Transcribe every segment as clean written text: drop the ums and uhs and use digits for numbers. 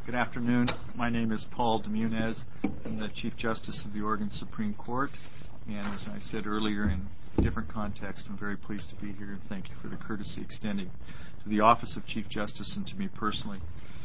Good afternoon. My name is Paul DeMunez. I'm the Chief Justice of the Oregon Supreme Court. And as I said earlier, in a different context, I'm very pleased to be here, and thank you for the courtesy extended to the Office of Chief Justice and to me personally.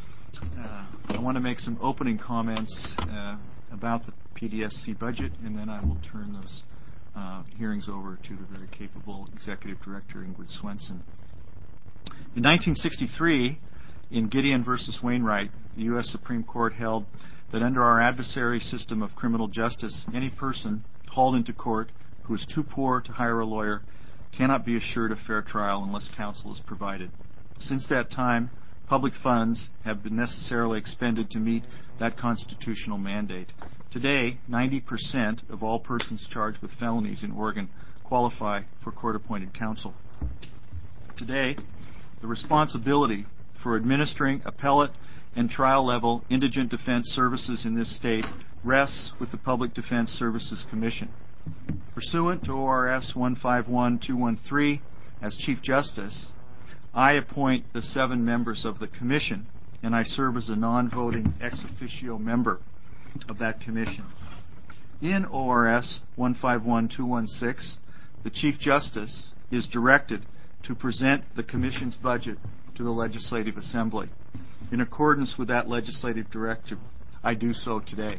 I want to make some opening comments about the PDSC budget, and then I will turn those hearings over to the very capable Executive Director, Ingrid Swenson. In 1963, in Gideon v. Wainwright, the U.S. Supreme Court held that under our adversary system of criminal justice, any person hauled into court who is too poor to hire a lawyer cannot be assured a fair trial unless counsel is provided. Since that time, public funds have been necessarily expended to meet that constitutional mandate. Today, 90% of all persons charged with felonies in Oregon qualify for court-appointed counsel. Today, the responsibility for administering appellate and trial-level indigent defense services in this state rests with the Public Defense Services Commission. Pursuant to ORS 151213, as Chief Justice, I appoint the 7 members of the Commission, and I serve as a non-voting ex officio member of that Commission. In ORS 151216, the Chief Justice is directed to present the Commission's budget to the Legislative Assembly. In accordance with that legislative directive, I do so today.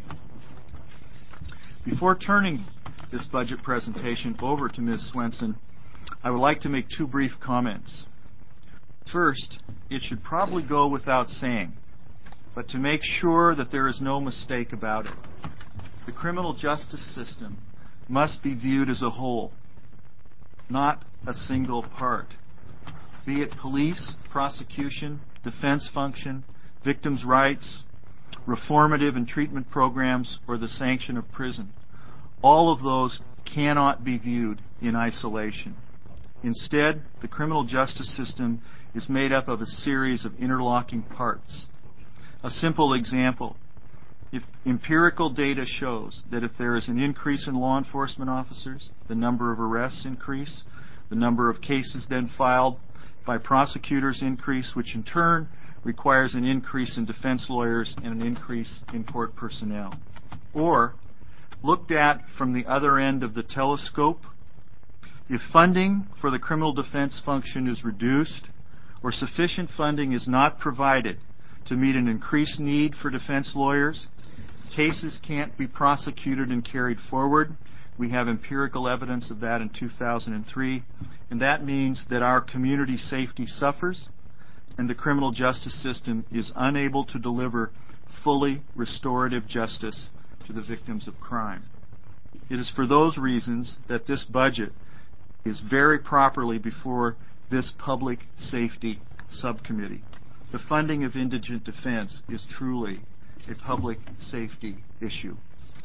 Before turning this budget presentation over to Ms. Swenson, I would like to make 2 brief comments. First, it should probably go without saying, but to make sure that there is no mistake about it, the criminal justice system must be viewed as a whole, not a single part. Be it police, prosecution, defense function, victims' rights, reformative and treatment programs, or the sanction of prison. All of those cannot be viewed in isolation. Instead, the criminal justice system is made up of a series of interlocking parts. A simple example: if empirical data shows that if there is an increase in law enforcement officers, the number of arrests increase, the number of cases then filed by prosecutors increase, which in turn requires an increase in defense lawyers and an increase in court personnel. Or, looked at from the other end of the telescope, if funding for the criminal defense function is reduced or sufficient funding is not provided to meet an increased need for defense lawyers, cases can't be prosecuted and carried forward. We have empirical evidence of that in 2003, and that means that our community safety suffers and the criminal justice system is unable to deliver fully restorative justice to the victims of crime. It is for those reasons that this budget is very properly before this public safety subcommittee. The funding of indigent defense is truly a public safety issue.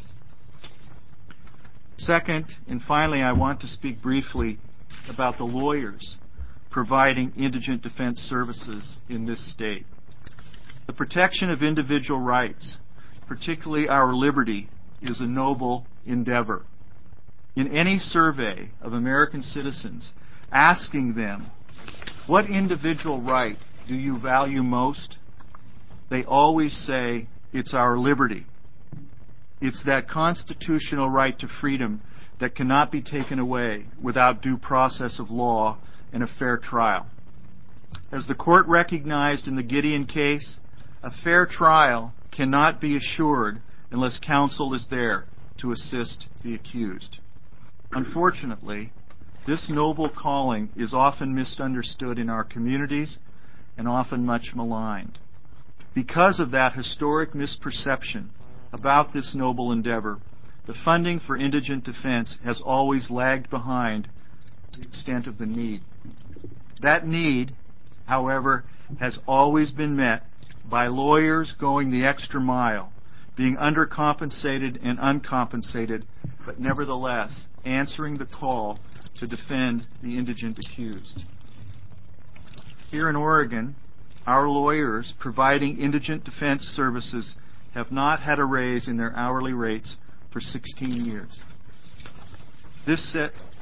Second, and finally, I want to speak briefly about the lawyers providing indigent defense services in this state. The protection of individual rights, particularly our liberty, is a noble endeavor. In any survey of American citizens asking them, what individual right do you value most? They always say, it's our liberty. It's that constitutional right to freedom that cannot be taken away without due process of law and a fair trial. As the court recognized in the Gideon case, a fair trial cannot be assured unless counsel is there to assist the accused. Unfortunately, this noble calling is often misunderstood in our communities and often much maligned. Because of that historic misperception about this noble endeavor, the funding for indigent defense has always lagged behind the extent of the need. That need, however, has always been met by lawyers going the extra mile, being undercompensated and uncompensated, but nevertheless answering the call to defend the indigent accused. Here in Oregon, our lawyers providing indigent defense services have not had a raise in their hourly rates for 16 years. This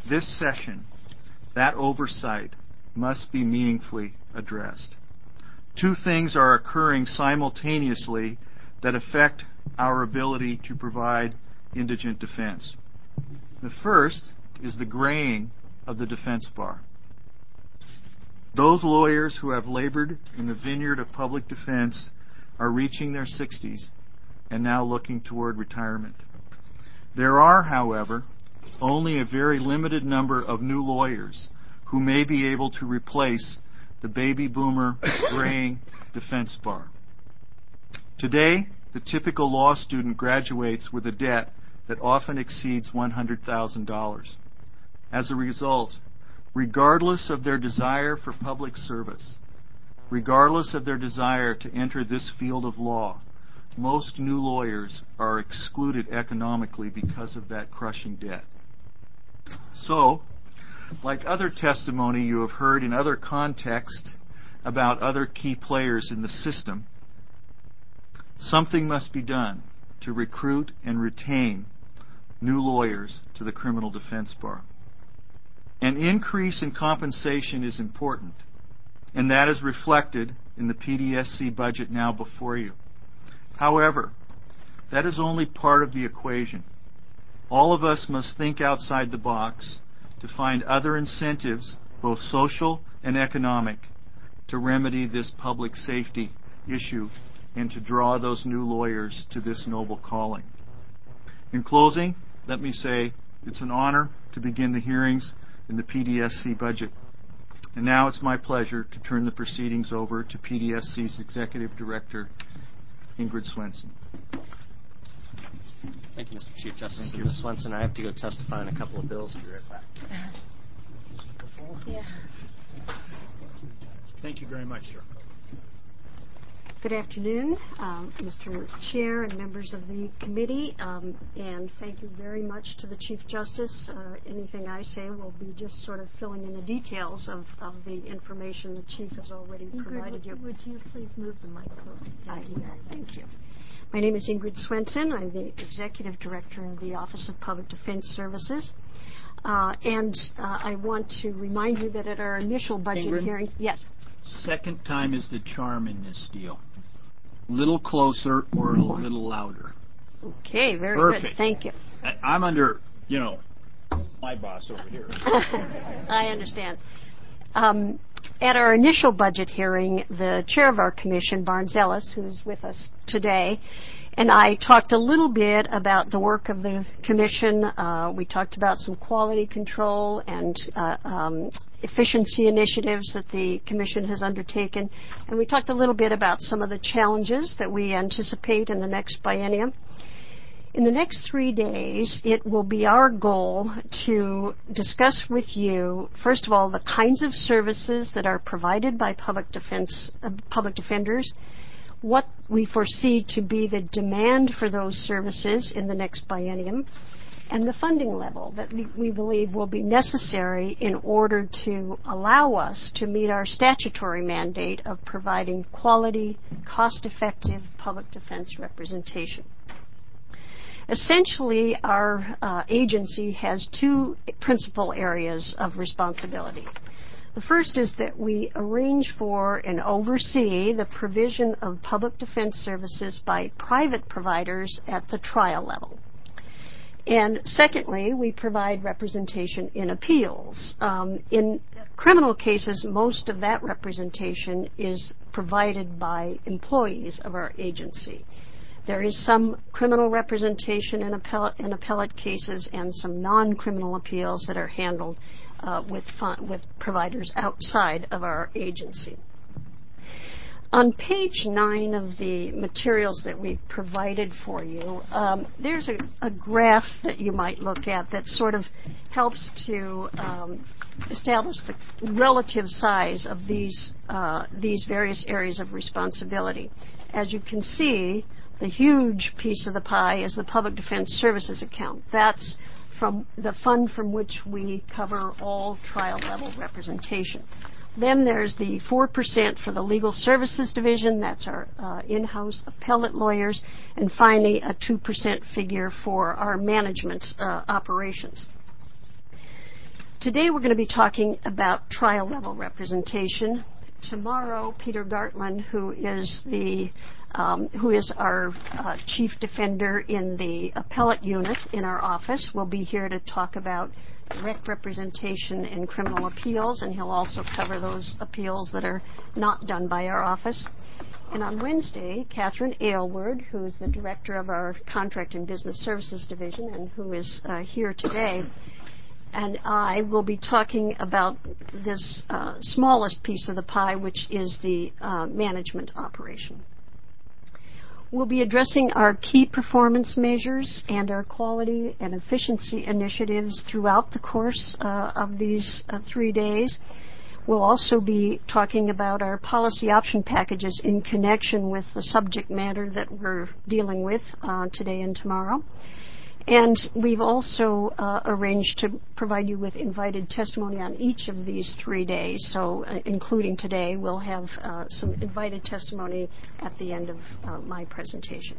session, that oversight must be meaningfully addressed. Two things are occurring simultaneously that affect our ability to provide indigent defense. The first is the graying of the defense bar. Those lawyers who have labored in the vineyard of public defense are reaching their 60s and now looking toward retirement. There are, however, only a very limited number of new lawyers who may be able to replace the baby boomer graying defense bar. Today, the typical law student graduates with a debt that often exceeds $100,000. As a result, regardless of their desire for public service, regardless of their desire to enter this field of law, most new lawyers are excluded economically because of that crushing debt. So, like other testimony you have heard in other contexts about other key players in the system, something must be done to recruit and retain new lawyers to the criminal defense bar. An increase in compensation is important, and that is reflected in the PDSC budget now before you. However, that is only part of the equation. All of us must think outside the box to find other incentives, both social and economic, to remedy this public safety issue and to draw those new lawyers to this noble calling. In closing, let me say it's an honor to begin the hearings in the PDSC budget. And now it's my pleasure to turn the proceedings over to PDSC's Executive Director, Ingrid Swenson. Thank you, Mr. Chief Justice. And Ms. Swenson, I have to go testify on a couple of bills. Be right back. Yeah. Thank you very much, sir. Good afternoon, Mr. Chair and members of the committee, and thank you very much to the Chief Justice. Anything I say will be just sort of filling in the details of the information the Chief has already provided you. Would you please move the mic closer? I will. Thank you. My name is Ingrid Swenson. I'm the Executive Director of the Office of Public Defense Services. And I want to remind you that at our initial budget Ingrid? hearing... Yes. Second time is the charm in this deal. Little closer or a little louder. Okay, very Perfect. good. Thank you. I'm under, my boss over here. I understand. At our initial budget hearing, the chair of our commission, Barnes Ellis, who's with us today, and I talked a little bit about the work of the commission. We talked about some quality control and efficiency initiatives that the commission has undertaken. And we talked a little bit about some of the challenges that we anticipate in the next biennium. In the next 3 days, it will be our goal to discuss with you, first of all, the kinds of services that are provided by public defenders, what we foresee to be the demand for those services in the next biennium, and the funding level that we believe will be necessary in order to allow us to meet our statutory mandate of providing quality, cost-effective public defense representation. Essentially, our agency has two principal areas of responsibility. The first is that we arrange for and oversee the provision of public defense services by private providers at the trial level. And secondly, we provide representation in appeals. In criminal cases, most of that representation is provided by employees of our agency. There is some criminal representation in appellate cases and some non-criminal appeals that are handled with providers outside of our agency. On page 9 of the materials that we provided for you, there's a graph that you might look at that sort of helps to establish the relative size of these various areas of responsibility. As you can see, the huge piece of the pie is the Public Defense Services account. That's from the fund from which we cover all trial-level representation. Then there's the 4% for the Legal Services Division. That's our in-house appellate lawyers. And finally, a 2% figure for our management operations. Today we're going to be talking about trial-level representation. tomorrow, Peter Gartland, who is our chief defender in the appellate unit in our office, will be here to talk about direct representation in criminal appeals, and he'll also cover those appeals that are not done by our office. And on Wednesday, Catherine Aylward, who is the director of our Contract and Business Services Division and who is here today, and I will be talking about this smallest piece of the pie, which is the management operation. We'll be addressing our key performance measures and our quality and efficiency initiatives throughout the course of these 3 days. We'll also be talking about our policy option packages in connection with the subject matter that we're dealing with today and tomorrow. And we've also arranged to provide you with invited testimony on each of these 3 days. So including today, we'll have some invited testimony at the end of my presentation.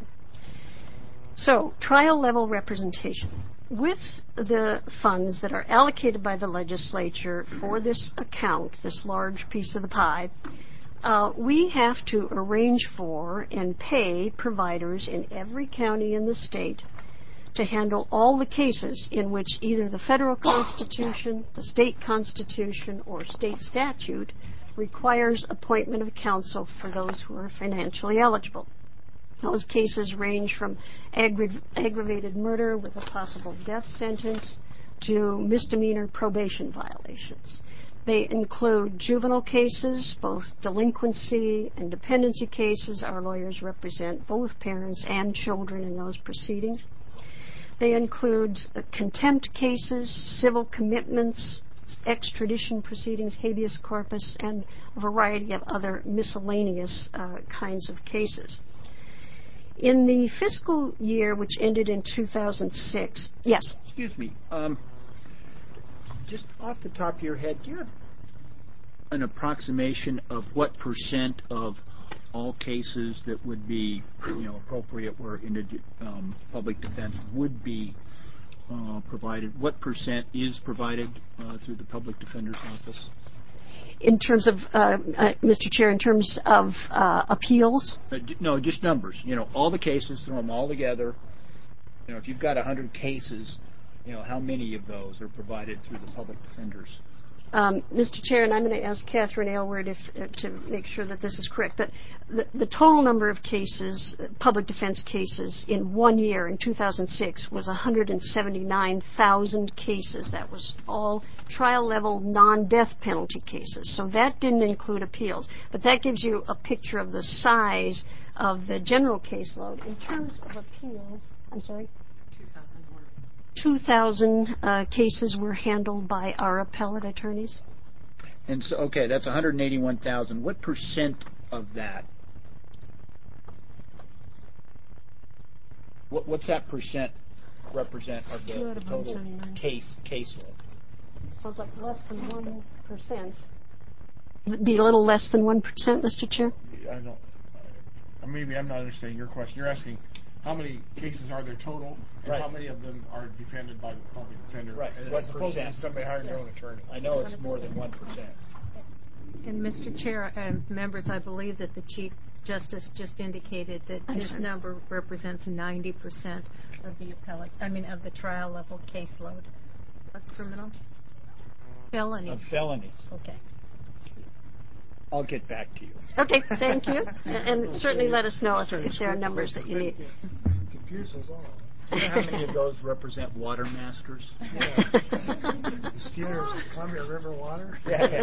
So trial level representation. With the funds that are allocated by the legislature for this account, this large piece of the pie, we have to arrange for and pay providers in every county in the state to handle all the cases in which either the federal constitution, the state constitution, or state statute requires appointment of counsel for those who are financially eligible. Those cases range from aggravated murder with a possible death sentence to misdemeanor probation violations. They include juvenile cases, both delinquency and dependency cases. Our lawyers represent both parents and children in those proceedings. They include contempt cases, civil commitments, extradition proceedings, habeas corpus, and a variety of other miscellaneous kinds of cases. In the fiscal year, which ended in 2006, yes? Excuse me. Just off the top of your head, do you have an approximation of what percent of all cases that would be, appropriate where public defense would be provided? What percent is provided through the public defender's office? In terms of, Mr. Chair, in terms of appeals? No, just numbers. All the cases, throw them all together. If you've got 100 cases, how many of those are provided through the public defenders? Mr. Chair, and I'm going to ask Catherine Aylward to make sure that this is correct. The total number of cases, public defense cases, in 1 year, in 2006, was 179,000 cases. That was all trial-level non-death penalty cases. So that didn't include appeals. But that gives you a picture of the size of the general caseload. In terms of appeals, I'm sorry? 2,000 cases were handled by our appellate attorneys. And so, okay, that's 181,000. What percent of that? What's that percent represent of the total caseload? Sounds like less than 1%. Be a little less than 1%, Mr. Chair? I don't. Maybe I'm not understanding your question. You're asking how many cases are there total, and how many of them are defended by the public defender? Right. As opposed to somebody hiring their own attorney. I know it's more than 1%. And Mr. Chair and members, I believe that the Chief Justice just indicated that this number represents 90% of the of the trial level caseload. Of criminal? Felony. Of felonies. Okay. I'll get back to you. Okay, thank you. And certainly let us know if there are numbers that you need. Confuse us all. Do you know how many of those represent water masters? Yeah. The Steelers of Columbia River Water? Yeah.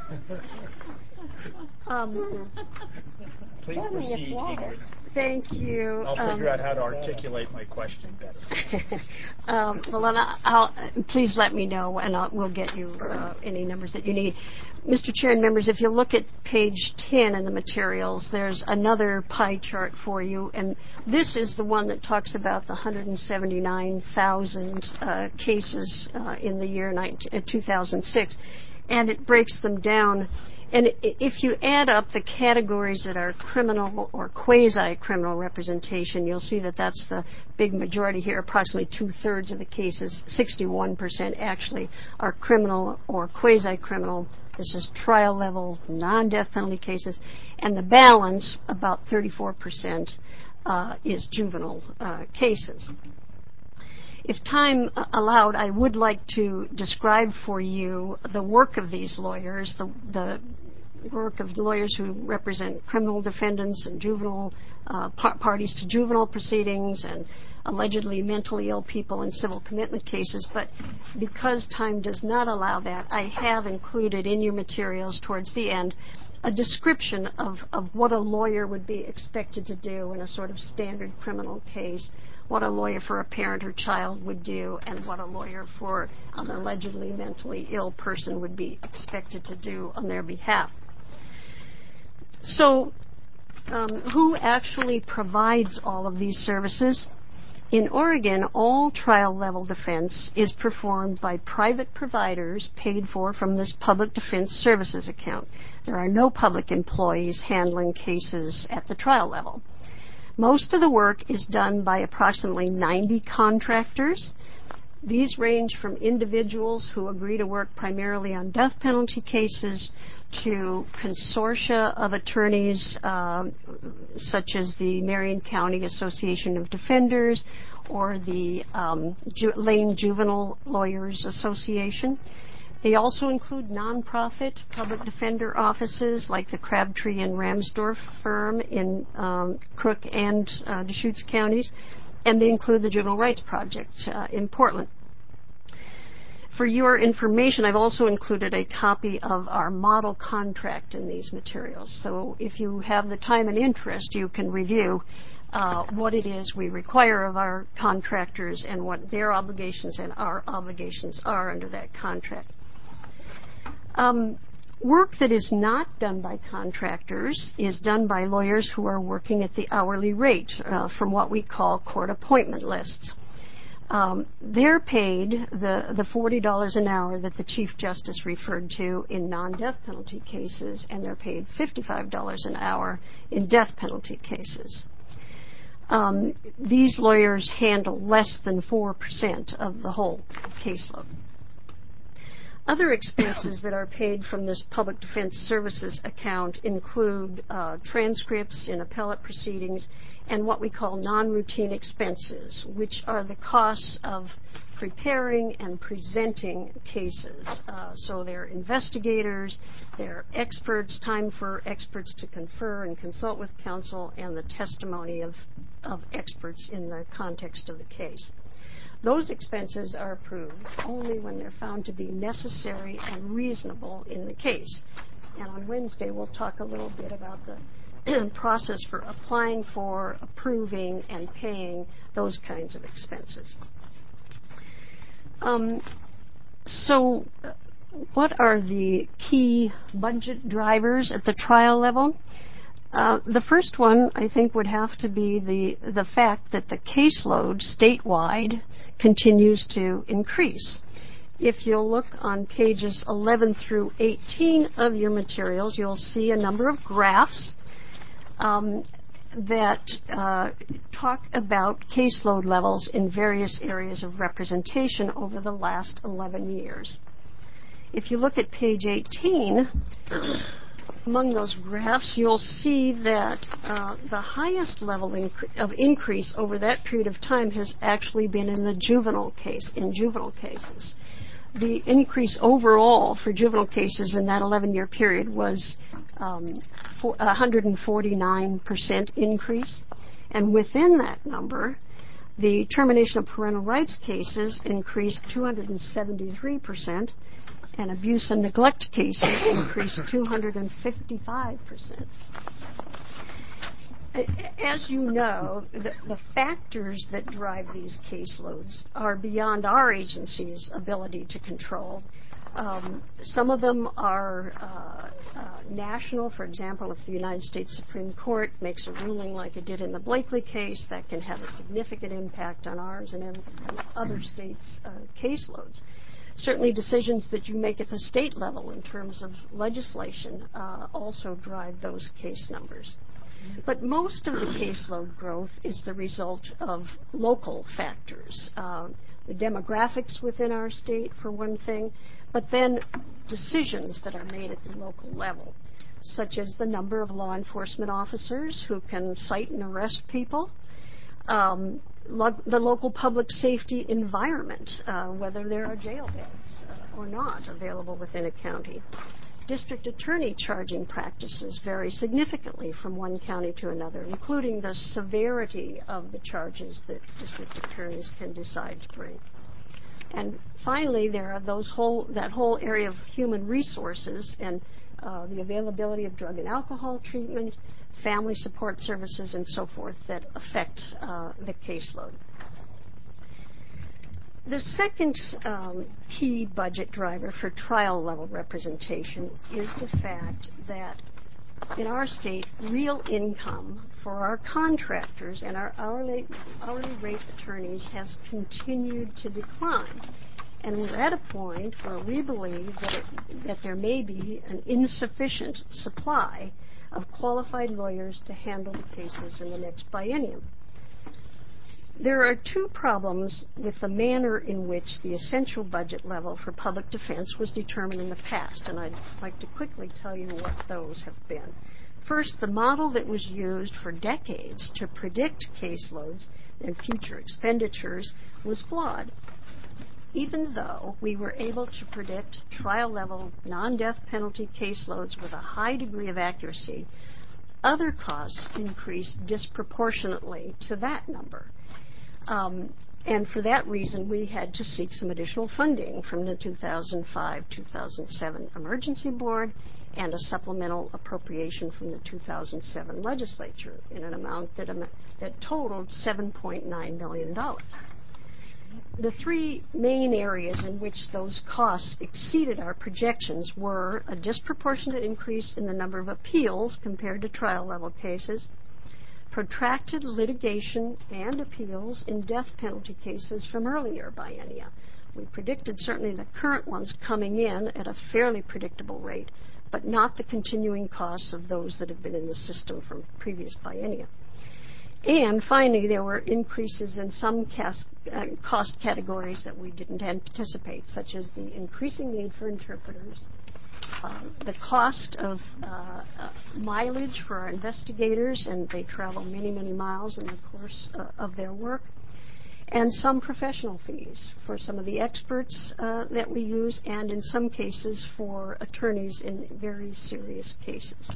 Please proceed, Ingrid. Thank you. I'll figure out how to articulate my question better. Well, then please let me know, and we'll get you any numbers that you need. Mr. Chair and members, if you look at page 10 in the materials, there's another pie chart for you, and this is the one that talks about the 179,000 cases in the year 2006, and it breaks them down And if you add up the categories that are criminal or quasi-criminal representation, you'll see that that's the big majority here. Approximately 2/3 of the cases, 61% actually, are criminal or quasi-criminal. This is trial level, non-death penalty cases. And the balance, about 34%, is juvenile cases. If time allowed, I would like to describe for you the work of these lawyers, the work of lawyers who represent criminal defendants and juvenile parties to juvenile proceedings and allegedly mentally ill people in civil commitment cases. But because time does not allow that, I have included in your materials towards the end a description of what a lawyer would be expected to do in a sort of standard criminal case, what a lawyer for a parent or child would do, and what a lawyer for an allegedly mentally ill person would be expected to do on their behalf. So, who actually provides all of these services? In Oregon, all trial-level defense is performed by private providers paid for from this public defense services account. There are no public employees handling cases at the trial level. Most of the work is done by approximately 90 contractors. These range from individuals who agree to work primarily on death penalty cases to consortia of attorneys such as the Marion County Association of Defenders or the Lane Juvenile Lawyers Association. They also include nonprofit public defender offices like the Crabtree and Ramsdorf firm in Crook and Deschutes counties, and they include the Juvenile Rights Project in Portland. For your information, I've also included a copy of our model contract in these materials. So if you have the time and interest, you can review what it is we require of our contractors and what their obligations and our obligations are under that contract. Work that is not done by contractors is done by lawyers who are working at the hourly rate from what we call court appointment lists. They're paid the $40 an hour that the Chief Justice referred to in non-death penalty cases, and they're paid $55 an hour in death penalty cases. These lawyers handle less than 4% of the whole caseload. Other expenses that are paid from this public defense services account include transcripts in appellate proceedings and what we call non-routine expenses, which are the costs of preparing and presenting cases. So they're investigators, they're experts, time for experts to confer and consult with counsel, and the testimony of experts in the context of the case. Those expenses are approved only when they're found to be necessary and reasonable in the case. And on Wednesday, we'll talk a little bit about the process for applying for, approving, and paying those kinds of expenses. So what are the key budget drivers at the trial level? The first one, I think, would have to be the fact that the caseload statewide continues to increase. If you'll look on pages 11 through 18 of your materials, you'll see a number of graphs that talk about caseload levels in various areas of representation over the last 11 years. If you look at page 18, among those graphs, you'll see that the highest level of increase over that period of time has actually been in the juvenile cases. The increase overall for juvenile cases in that 11-year period was 149% increase. And within that number, the termination of parental rights cases increased 273%. And abuse and neglect cases increased 255%. As you know, the factors that drive these caseloads are beyond our agency's ability to control. Some of them are national. For example, if the United States Supreme Court makes a ruling like it did in the Blakely case, that can have a significant impact on ours and other states' caseloads. Certainly decisions that you make at the state level in terms of legislation also drive those case numbers. But most of the caseload growth is the result of local factors. The demographics within our state, for one thing, but then decisions that are made at the local level, such as the number of law enforcement officers who can cite and arrest people, the local public safety environment, whether there are jail beds or not available within a county. District attorney charging practices vary significantly from one county to another, including the severity of the charges that district attorneys can decide to bring. And finally, there are that whole area of human resources and the availability of drug and alcohol treatment, family support services, and so forth that affect the caseload. The second key budget driver for trial-level representation is the fact that in our state, real income for our contractors and our hourly rate attorneys has continued to decline. And we're at a point where we believe that there may be an insufficient supply of qualified lawyers to handle the cases in the next biennium. There are two problems with the manner in which the essential budget level for public defense was determined in the past, and I'd like to quickly tell you what those have been. First, the model that was used for decades to predict caseloads and future expenditures was flawed. Even though we were able to predict trial-level non-death penalty caseloads with a high degree of accuracy, other costs increased disproportionately to that number. And for that reason, we had to seek some additional funding from the 2005-2007 Emergency Board and a supplemental appropriation from the 2007 legislature in an amount that totaled $7.9 million. The three main areas in which those costs exceeded our projections were a disproportionate increase in the number of appeals compared to trial-level cases, protracted litigation and appeals in death penalty cases from earlier biennia. We predicted certainly the current ones coming in at a fairly predictable rate, but not the continuing costs of those that have been in the system from previous biennia. And finally, there were increases in some cost categories that we didn't anticipate, such as the increasing need for interpreters, the cost of mileage for our investigators, and they travel many, many miles in the course of their work, and some professional fees for some of the experts that we use, and in some cases for attorneys in very serious cases.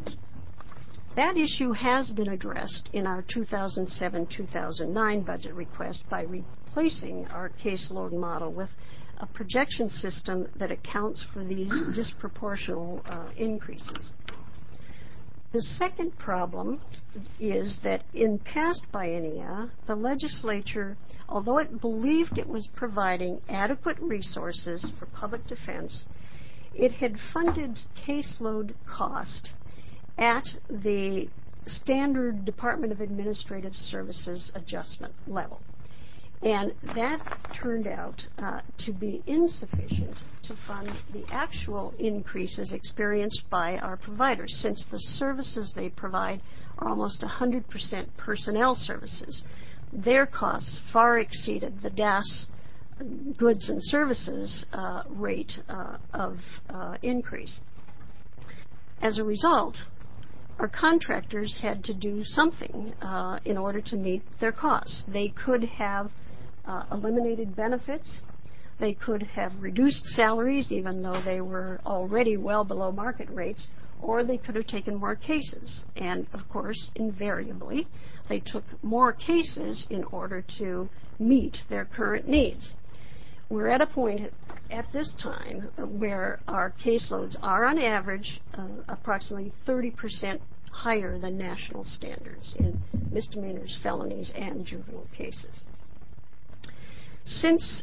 That issue has been addressed in our 2007-2009 budget request by replacing our caseload model with a projection system that accounts for these disproportional increases. The second problem is that in past biennia, the legislature, although it believed it was providing adequate resources for public defense, it had funded caseload cost at the standard Department of Administrative Services adjustment level. And that turned out to be insufficient to fund the actual increases experienced by our providers, since the services they provide are almost 100% personnel services. Their costs far exceeded the DAS goods and services rate of increase. As a result, our contractors had to do something in order to meet their costs. They could have eliminated benefits. They could have reduced salaries, even though they were already well below market rates, or they could have taken more cases. And, of course, invariably, they took more cases in order to meet their current needs. We're at a point at this time where our caseloads are, on average, approximately 30% higher than national standards in misdemeanors, felonies, and juvenile cases. Since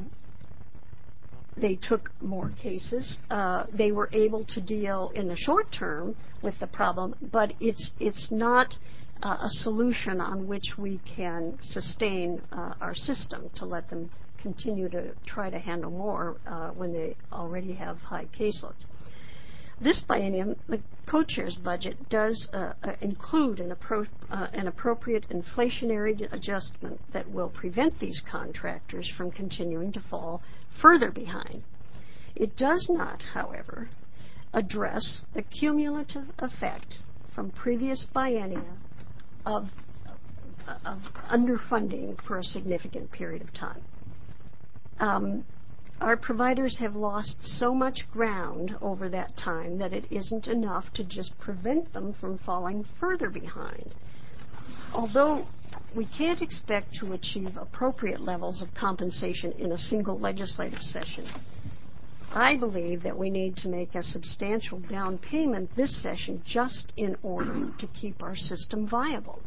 they took more cases, they were able to deal in the short term with the problem, but it's not a solution on which we can sustain our system to let them continue to try to handle more when they already have high caseloads. This biennium, the co-chair's budget does include an appropriate inflationary adjustment that will prevent these contractors from continuing to fall further behind. It does not, however, address the cumulative effect from previous biennia of underfunding for a significant period of time. Our providers have lost so much ground over that time that it isn't enough to just prevent them from falling further behind. Although we can't expect to achieve appropriate levels of compensation in a single legislative session, I believe that we need to make a substantial down payment this session just in order to keep our system viable.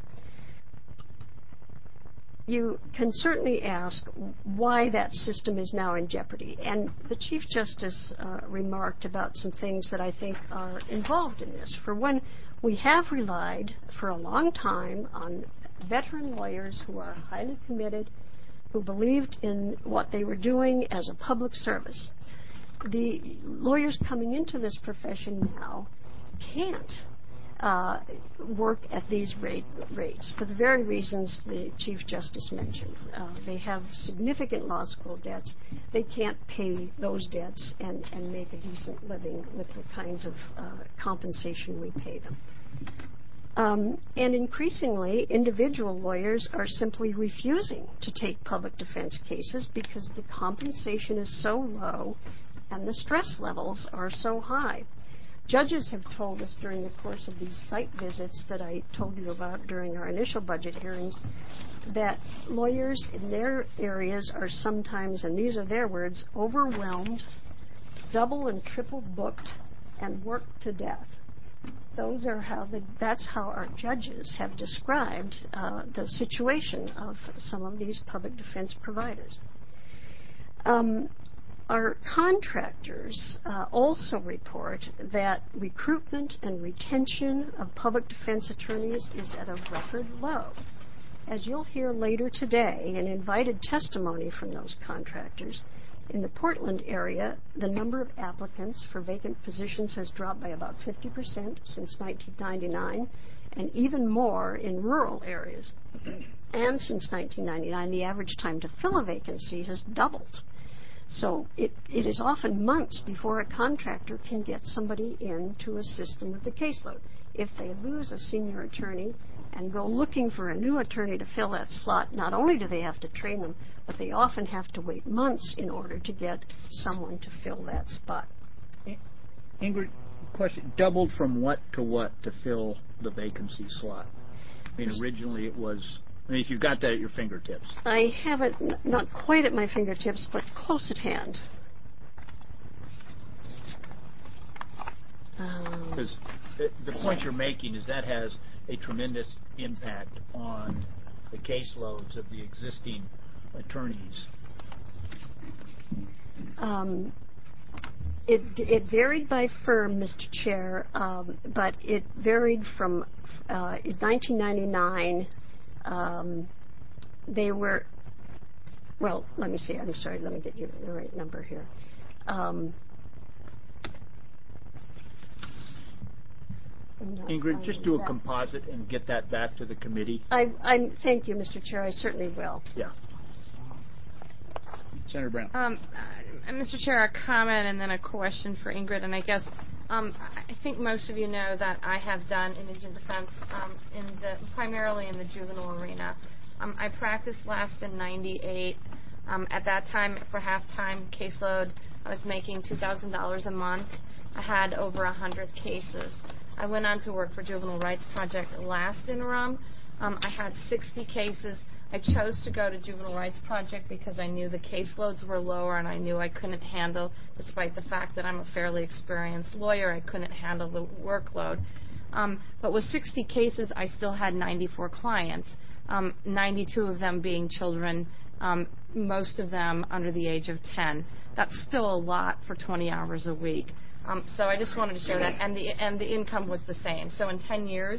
You can certainly ask why that system is now in jeopardy. And the Chief Justice remarked about some things that I think are involved in this. For one, we have relied for a long time on veteran lawyers who are highly committed, who believed in what they were doing as a public service. The lawyers coming into this profession now can't work at these rates for the very reasons the Chief Justice mentioned. They have significant law school debts. They can't pay those debts and make a decent living with the kinds of compensation we pay them. And increasingly, individual lawyers are simply refusing to take public defense cases because the compensation is so low and the stress levels are so high. Judges have told us during the course of these site visits that I told you about during our initial budget hearings that lawyers in their areas are sometimes, and these are their words, overwhelmed, double and triple booked, and worked to death. That's how our judges have described the situation of some of these public defense providers. Our contractors also report that recruitment and retention of public defense attorneys is at a record low. As you'll hear later today in invited testimony from those contractors, in the Portland area, the number of applicants for vacant positions has dropped by about 50% since 1999, and even more in rural areas. And since 1999, the average time to fill a vacancy has doubled. So it is often months before a contractor can get somebody in to assist them with the caseload. If they lose a senior attorney and go looking for a new attorney to fill that slot, not only do they have to train them, but they often have to wait months in order to get someone to fill that spot. Ingrid, question, doubled from what to fill the vacancy slot? I mean, originally it was... I mean, if you've got that at your fingertips. I have it not quite at my fingertips, but close at hand. Because the point you're making is that has a tremendous impact on the caseloads of the existing attorneys. It varied by firm, Mr. Chair, but it varied from in 1999. They were, well, let me see. I'm sorry. Let me get you the right number here. Ingrid, just do a composite and get that back to the committee. Thank you, Mr. Chair. I certainly will. Yeah. Senator Brown. Mr. Chair, a comment and then a question for Ingrid. And I guess I think most of you know that I have done indigent defense primarily in the juvenile arena. I practiced last in '98. At that time, for half-time caseload, I was making $2,000 a month. I had over 100 cases. I went on to work for Juvenile Rights Project last interim. I had 60 cases. I chose to go to Juvenile Rights Project because I knew the caseloads were lower and I knew I couldn't handle, despite the fact that I'm a fairly experienced lawyer, I couldn't handle the workload. But with 60 cases, I still had 94 clients, 92 of them being children, most of them under the age of 10. That's still a lot for 20 hours a week. So I just wanted to share that. And the income was the same. So in 10 years,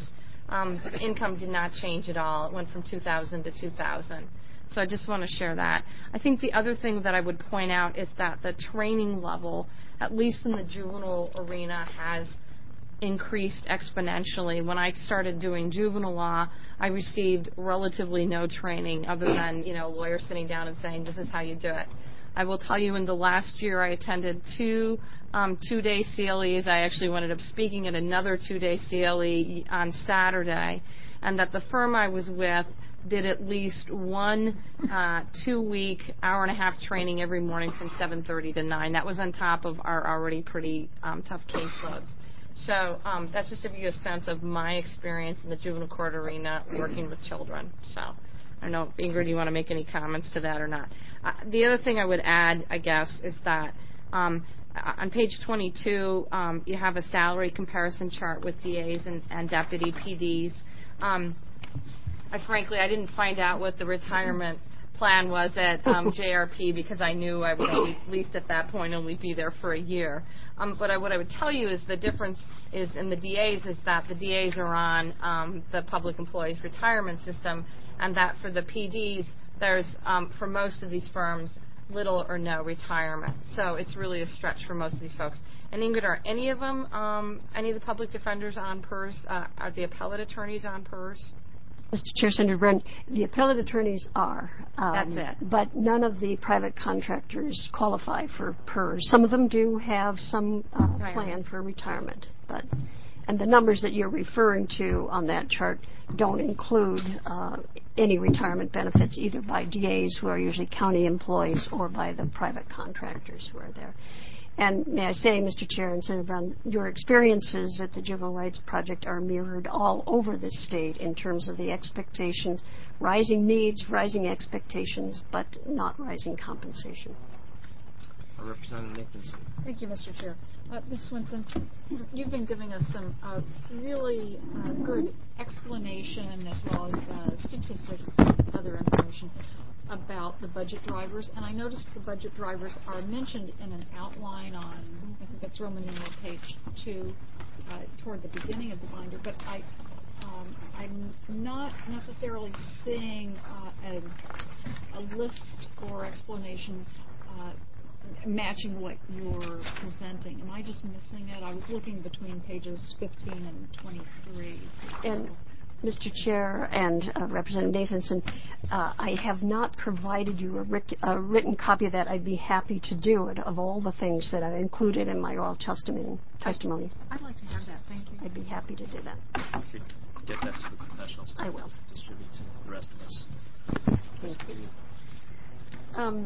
income did not change at all. It went from 2000 to 2000. So I just want to share that. I think the other thing that I would point out is that the training level, at least in the juvenile arena, has increased exponentially. When I started doing juvenile law, I received relatively no training other than, lawyers sitting down and saying, this is how you do it. I will tell you, in the last year, I attended two two-day CLEs. I actually ended up speaking at another two-day CLE on Saturday, and that the firm I was with did at least one 2-week, hour-and-a-half training every morning from 7:30 to 9. That was on top of our already pretty tough caseloads. So that's just to give you a sense of my experience in the juvenile court arena working with children. So I don't know, Ingrid, do you want to make any comments to that or not? The other thing I would add, I guess, is that on page 22, you have a salary comparison chart with DAs and deputy PDs. Frankly, I didn't find out what the retirement plan was at JRP because I knew I would at least at that point only be there for a year. But what I would tell you is the difference is in the DAs is that the DAs are on the public employees retirement system, and that for the PDs, there's, for most of these firms, little or no retirement. So it's really a stretch for most of these folks. And Ingrid, are any of them, any of the public defenders on PERS? Are the appellate attorneys on PERS? Mr. Chair, Senator Brown, the appellate attorneys are. That's it. But none of the private contractors qualify for PERS. Some of them do have some plan for retirement. And the numbers that you're referring to on that chart don't include any retirement benefits either by DAs, who are usually county employees, or by the private contractors who are there. And may I say, Mr. Chair and Senator Brown, your experiences at the Juvenile Rights Project are mirrored all over the state in terms of the expectations, rising needs, rising expectations, but not rising compensation. Representative Nathanson. Thank you, Mr. Chair. Ms. Swenson, you've been giving us some really good explanation as well as statistics and other information about the budget drivers, and I noticed the budget drivers are mentioned in an outline on, I think that's Roman numeral page 2, toward the beginning of the binder, but I'm not necessarily seeing a list or explanation matching what you're presenting. Am I just missing it? I was looking between pages 15 and 23. And Mr. Chair and Representative Nathanson, I have not provided you a written copy of that. I'd be happy to do it, of all the things that I included in my oral testimony. I'd like to have that. Thank you. I'd be happy to do that. You could get that to the professional staff. I will. Distribute to the rest of us. Thank you.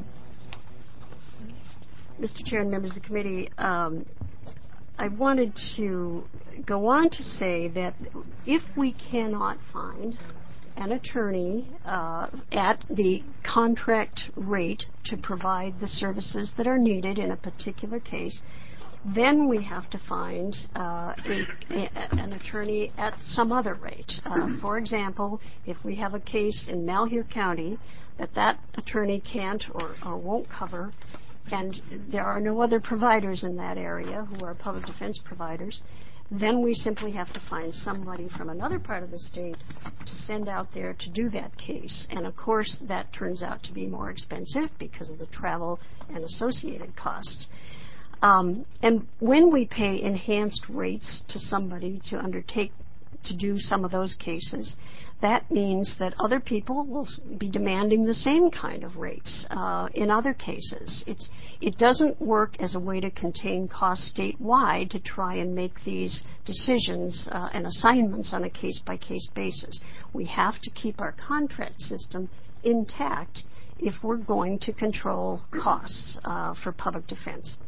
Mr. Chair and members of the committee, I wanted to go on to say that if we cannot find an attorney at the contract rate to provide the services that are needed in a particular case, then we have to find an attorney at some other rate. For example, if we have a case in Malheur County that attorney can't or won't cover, and there are no other providers in that area who are public defense providers, then we simply have to find somebody from another part of the state to send out there to do that case. And, of course, that turns out to be more expensive because of the travel and associated costs. And when we pay enhanced rates to somebody to undertake to do some of those cases, that means that other people will be demanding the same kind of rates in other cases. It doesn't work as a way to contain costs statewide to try and make these decisions and assignments on a case-by-case basis. We have to keep our contract system intact if we're going to control costs for public defense.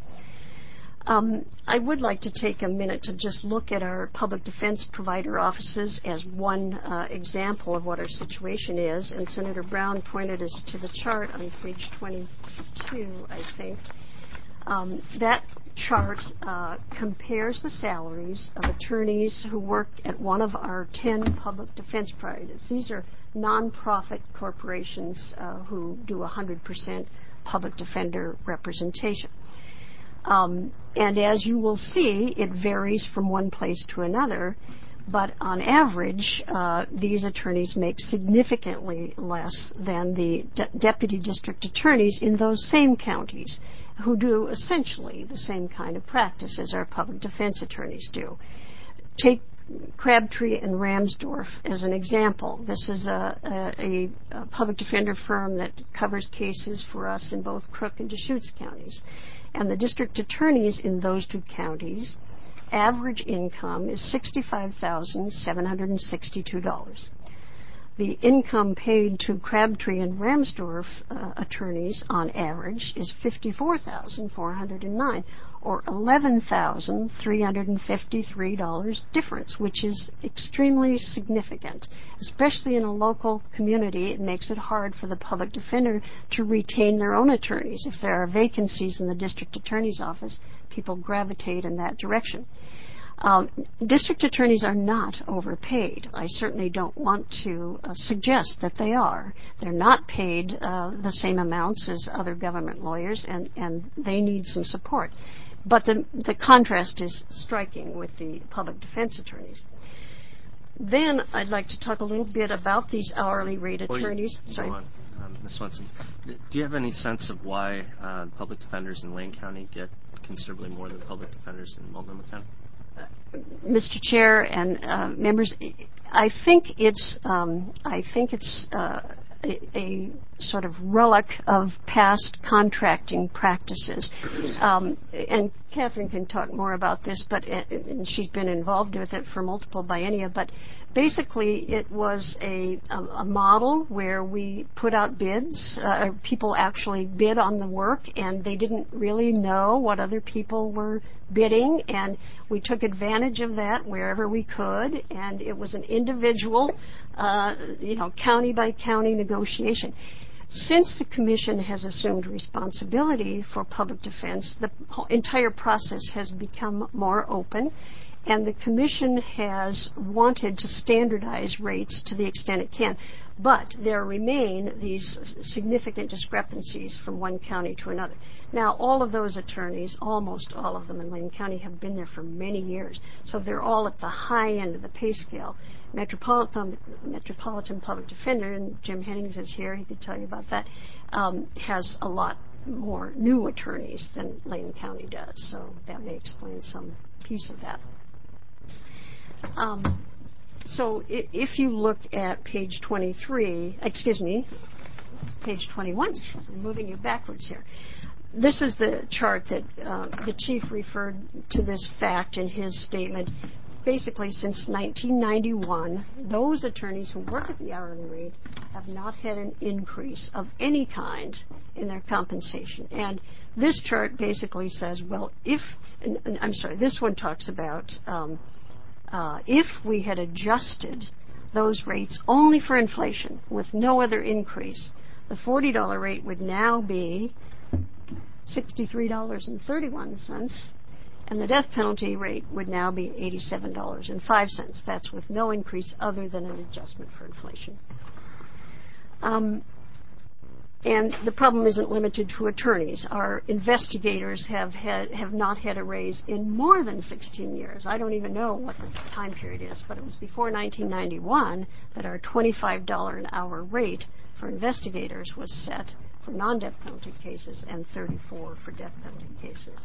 I would like to take a minute to just look at our public defense provider offices as one example of what our situation is. And Senator Brown pointed us to the chart on page 22, I think. That chart compares the salaries of attorneys who work at one of our 10 public defense providers. These are nonprofit corporations who do 100% public defender representation. And as you will see, it varies from one place to another. But on average, these attorneys make significantly less than the deputy district attorneys in those same counties, who do essentially the same kind of practice as our public defense attorneys do. Take Crabtree and Ramsdorf as an example. This is a public defender firm that covers cases for us in both Crook and Deschutes counties. And the district attorneys in those two counties, average income is $65,762. The income paid to Crabtree and Ramsdorf attorneys on average is $54,409, or $11,353 difference, which is extremely significant. Especially in a local community, it makes it hard for the public defender to retain their own attorneys. If there are vacancies in the district attorney's office, people gravitate in that direction. District attorneys are not overpaid. I certainly don't want to suggest that they are. They're not paid the same amounts as other government lawyers, and they need some support. But the contrast is striking with the public defense attorneys. Then I'd like to talk a little bit about these hourly rate attorneys. Sorry. Ms. Swenson, do you have any sense of why public defenders in Lane County get considerably more than public defenders in Multnomah County? Mr. Chair and members, I think it's a sort of relic of past contracting practices. And Catherine can talk more about this, but and she's been involved with it for multiple biennia. But basically, it was a model where we put out bids. People actually bid on the work, and they didn't really know what other people were bidding, and we took advantage of that wherever we could, and it was an individual, county by county negotiation. Since the Commission has assumed responsibility for public defense, the entire process has become more open, and the Commission has wanted to standardize rates to the extent it can. But there remain these significant discrepancies from one county to another. Now, all of those attorneys, almost all of them in Lane County, have been there for many years, so they're all at the high end of the pay scale. Metropolitan Public Defender, and Jim Hennings is here, he could tell you about that, has a lot more new attorneys than Lane County does, so that may explain some piece of that. So if you look at page 21, I'm moving you backwards here. This is the chart that the chief referred to this fact in his statement. Basically, since 1991, those attorneys who work at the hourly rate have not had an increase of any kind in their compensation. And this chart basically says, well, this one talks about if we had adjusted those rates only for inflation with no other increase, the $40 rate would now be $63.31, and the death penalty rate would now be $87.05. That's with no increase other than an adjustment for inflation. And the problem isn't limited to attorneys. Our investigators have not had a raise in more than 16 years. I don't even know what the time period is, but it was before 1991 that our $25 an hour rate for investigators was set for non-death penalty cases and $34 for death penalty cases.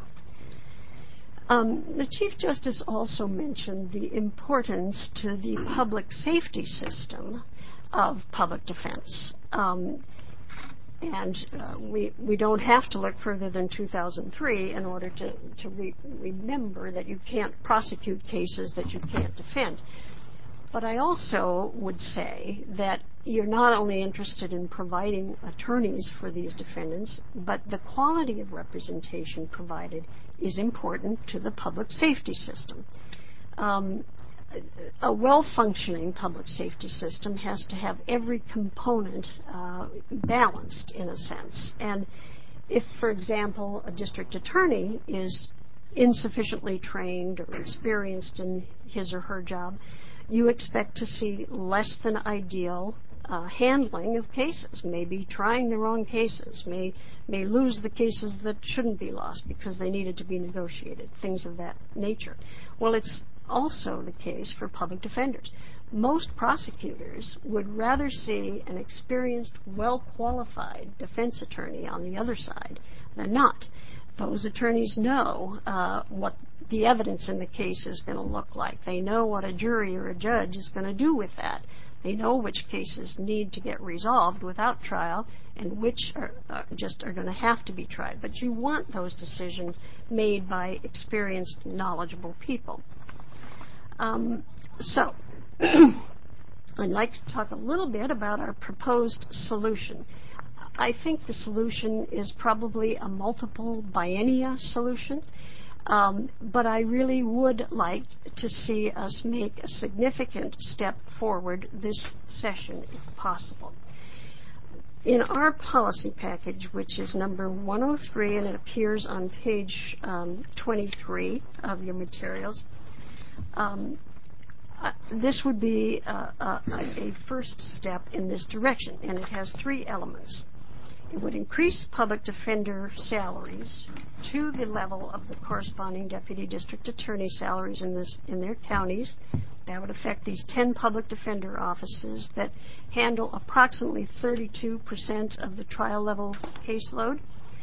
The Chief Justice also mentioned the importance to the public safety system of public defense. And we don't have to look further than 2003 in order to remember that you can't prosecute cases that you can't defend. But I also would say that you're not only interested in providing attorneys for these defendants, but the quality of representation provided is important to the public safety system. A well-functioning public safety system has to have every component balanced in a sense. And if, for example, a district attorney is insufficiently trained or experienced in his or her job, you expect to see less than ideal handling of cases, maybe trying the wrong cases, may lose the cases that shouldn't be lost because they needed to be negotiated, things of that nature. Well, it's also the case for public defenders. Most prosecutors would rather see an experienced, well-qualified defense attorney on the other side than not. Those attorneys know what the evidence in the case is going to look like. They know what a jury or a judge is going to do with that. They know which cases need to get resolved without trial and which are going to have to be tried. But you want those decisions made by experienced, knowledgeable people. So I'd like to talk a little bit about our proposed solution. I think the solution is probably a multiple biennia solution, but I really would like to see us make a significant step forward this session, if possible. In our policy package, which is number 103, and it appears on page 23 of your materials, this would be a first step in this direction, and it has three elements. It would increase public defender salaries to the level of the corresponding deputy district attorney salaries in their counties. That would affect these 10 public defender offices that handle approximately 32% of the trial level caseload.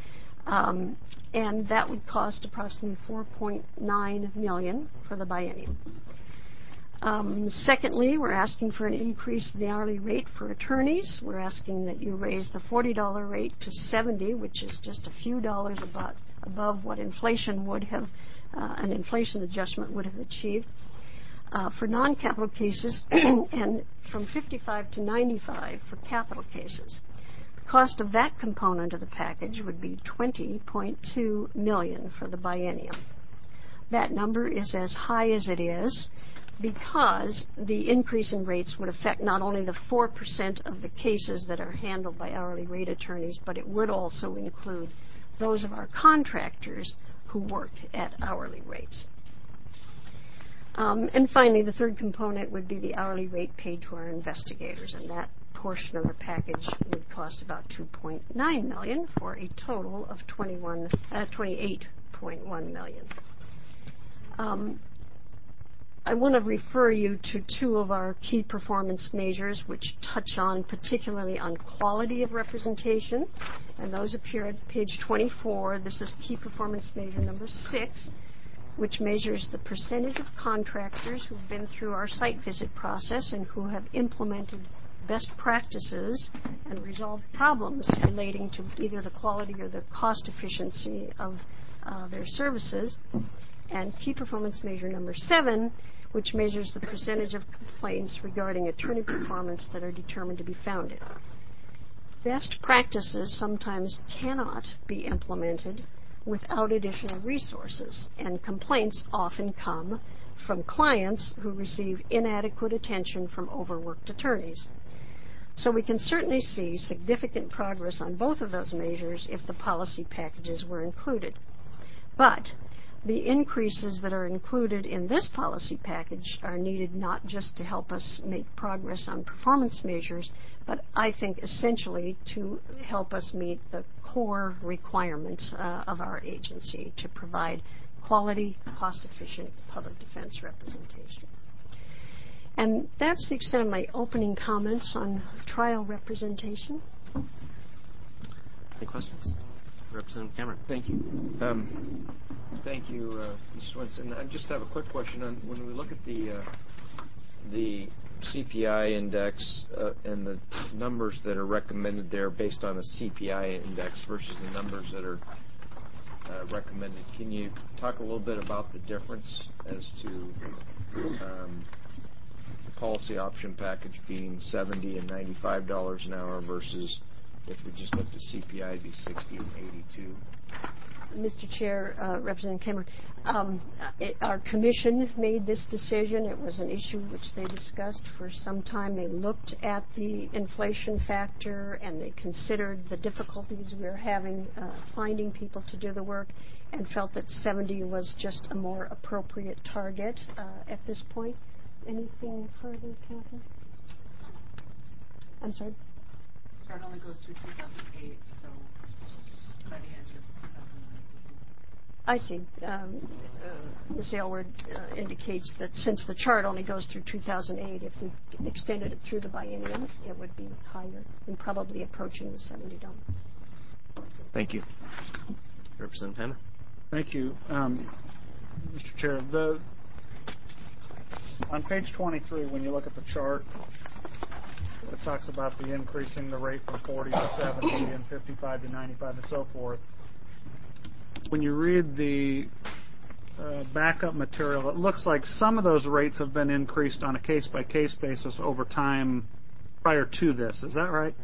And that would cost approximately $4.9 million for the biennium. Secondly, we're asking for an increase in the hourly rate for attorneys. We're asking that you raise the $40 rate to $70, which is just a few dollars above what inflation would have, an inflation adjustment would have achieved. For non-capital cases, and from $55 to $95 for capital cases. The cost of that component of the package would be $20.2 million for the biennium. That number is as high as it is because the increase in rates would affect not only the 4% of the cases that are handled by hourly rate attorneys, but it would also include those of our contractors who work at hourly rates. And finally, the third component would be the hourly rate paid to our investigators, and that portion of the package would cost about $2.9 million for a total of $28.1 million. I want to refer you to two of our key performance measures which touch on particularly on quality of representation, and those appear at page 24. This is key performance measure number 6, which measures the percentage of contractors who've been through our site visit process and who have implemented best practices and resolved problems relating to either the quality or the cost efficiency of their services. And key performance measure number 7, which measures the percentage of complaints regarding attorney performance that are determined to be founded. Best practices sometimes cannot be implemented without additional resources, and complaints often come from clients who receive inadequate attention from overworked attorneys. So we can certainly see significant progress on both of those measures if the policy packages were included. But the increases that are included in this policy package are needed not just to help us make progress on performance measures, but I think essentially to help us meet the core requirements of our agency to provide quality, cost-efficient public defense representation. And that's the extent of my opening comments on trial representation. Any questions? Representative Cameron. Thank you. Thank you, Ms. Swenson. I just have a quick question. When we look at the CPI index and the numbers that are recommended there based on a CPI index versus the numbers that are recommended, can you talk a little bit about the difference as to the policy option package being $70 and $95 an hour versus if we just looked at CPI, it'd be 60 and 82. Mr. Chair, Representative Cameron, our commission made this decision. It was an issue which they discussed for some time. They looked at the inflation factor and they considered the difficulties we were having finding people to do the work and felt that 70 was just a more appropriate target at this point. Anything further, Catherine? I'm sorry? The chart only goes through 2008, so by the end of 2009. I see. Ms. Aylward indicates that since the chart only goes through 2008, if we extended it through the biennium, it would be higher and probably approaching the $70. Thank you. Representative Hanna. Thank you, Mr. Chair. On page 23, when you look at the chart, it talks about the increasing the rate from 40 to 70 and 55 to 95 and so forth. When you read the backup material, it looks like some of those rates have been increased on a case-by-case basis over time prior to this. Is that right?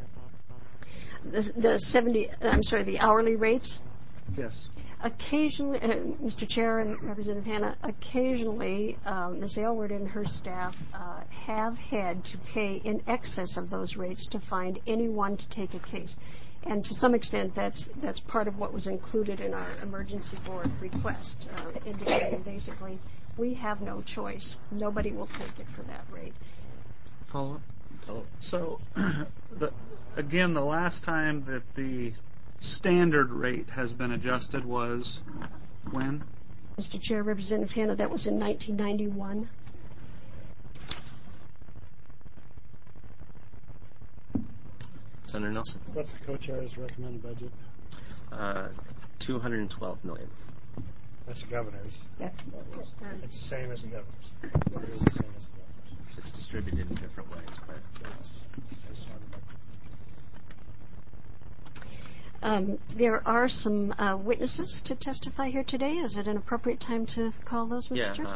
The hourly rates? Yes. Occasionally, Mr. Chair and Representative Hanna, occasionally Ms. Aylward and her staff have had to pay in excess of those rates to find anyone to take a case. And to some extent, that's part of what was included in our emergency board request, indicating basically we have no choice. Nobody will take it for that rate. Follow-up? So, again, the last time that the standard rate has been adjusted was when? Mr. Chair, Representative Hanna, that was in 1991. Senator Nelson. What's the co-chair's recommended budget? $212 million. That's the governor's. That's it's the same as the governor's. It is the same as the governor's. It's distributed in different ways, but there are some witnesses to testify here today. Is it an appropriate time to call those, Mr. Chair?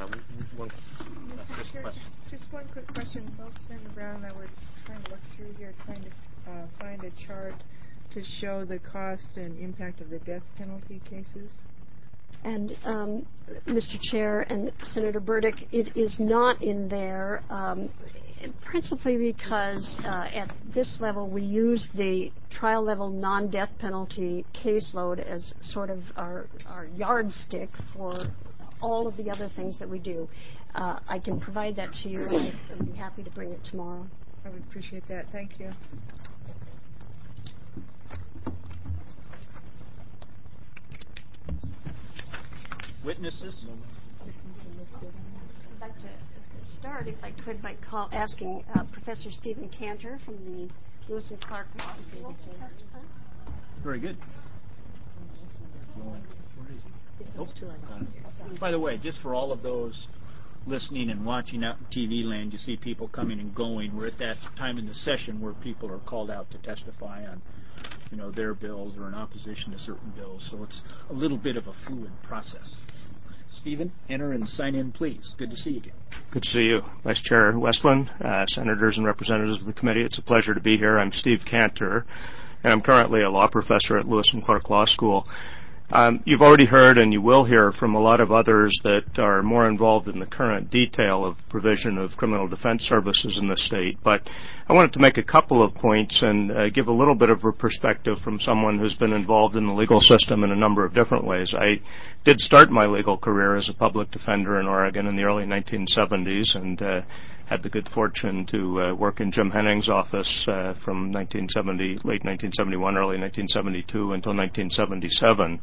Just one quick question. Both Senator Brown and I were trying to look through here, trying to find a chart to show the cost and impact of the death penalty cases. And Mr. Chair and Senator Burdick, it is not in there, principally because at this level we use the trial level non-death penalty caseload as sort of our yardstick for all of the other things that we do. I can provide that to you, and I'd be happy to bring it tomorrow. I would appreciate that. Thank you. Witnesses? I'd like to start, if I could, by asking Professor Stephen Cantor from the Lewis and Clark Law School to testify. Very good. By the way, just for all of those listening and watching out in TV land, you see people coming and going. We're at that time in the session where people are called out to testify on, their bills or in opposition to certain bills. So it's a little bit of a fluid process. Stephen, enter and sign in, please. Good to see you again. Good to see you, Vice Chair Westland, senators and representatives of the committee. It's a pleasure to be here. I'm Steve Cantor, and I'm currently a law professor at Lewis and Clark Law School. You've already heard, and you will hear from a lot of others that are more involved in the current detail of provision of criminal defense services in the state. But I wanted to make a couple of points and give a little bit of a perspective from someone who's been involved in the legal system in a number of different ways. I did start my legal career as a public defender in Oregon in the early 1970s and had the good fortune to work in Jim Henning's office from late 1971, early 1972 until 1977.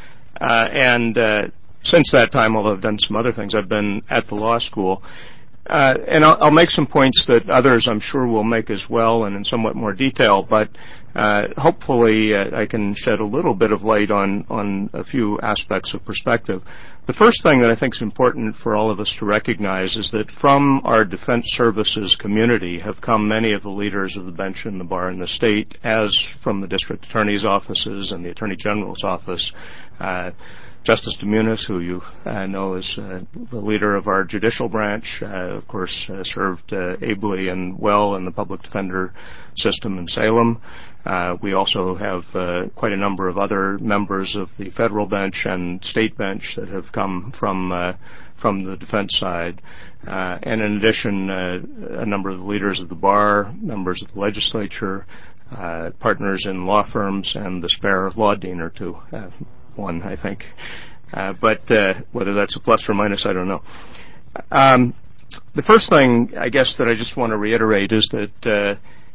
And since that time, although I've done some other things, I've been at the law school. And I'll make some points that others, I'm sure, will make as well and in somewhat more detail, but hopefully I can shed a little bit of light on a few aspects of perspective. The first thing that I think is important for all of us to recognize is that from our defense services community have come many of the leaders of the bench and the bar in the state, as from the district attorney's offices and the attorney general's office. Justice DeMunis, who you know is the leader of our judicial branch, of course served ably and well in the public defender system in Salem. We also have quite a number of other members of the federal bench and state bench that have come from the defense side. And in addition, a number of the leaders of the bar, members of the legislature, partners in law firms, and the spare law dean or two. One, I think. But whether that's a plus or minus, I don't know. The first thing, I guess, that I just want to reiterate is that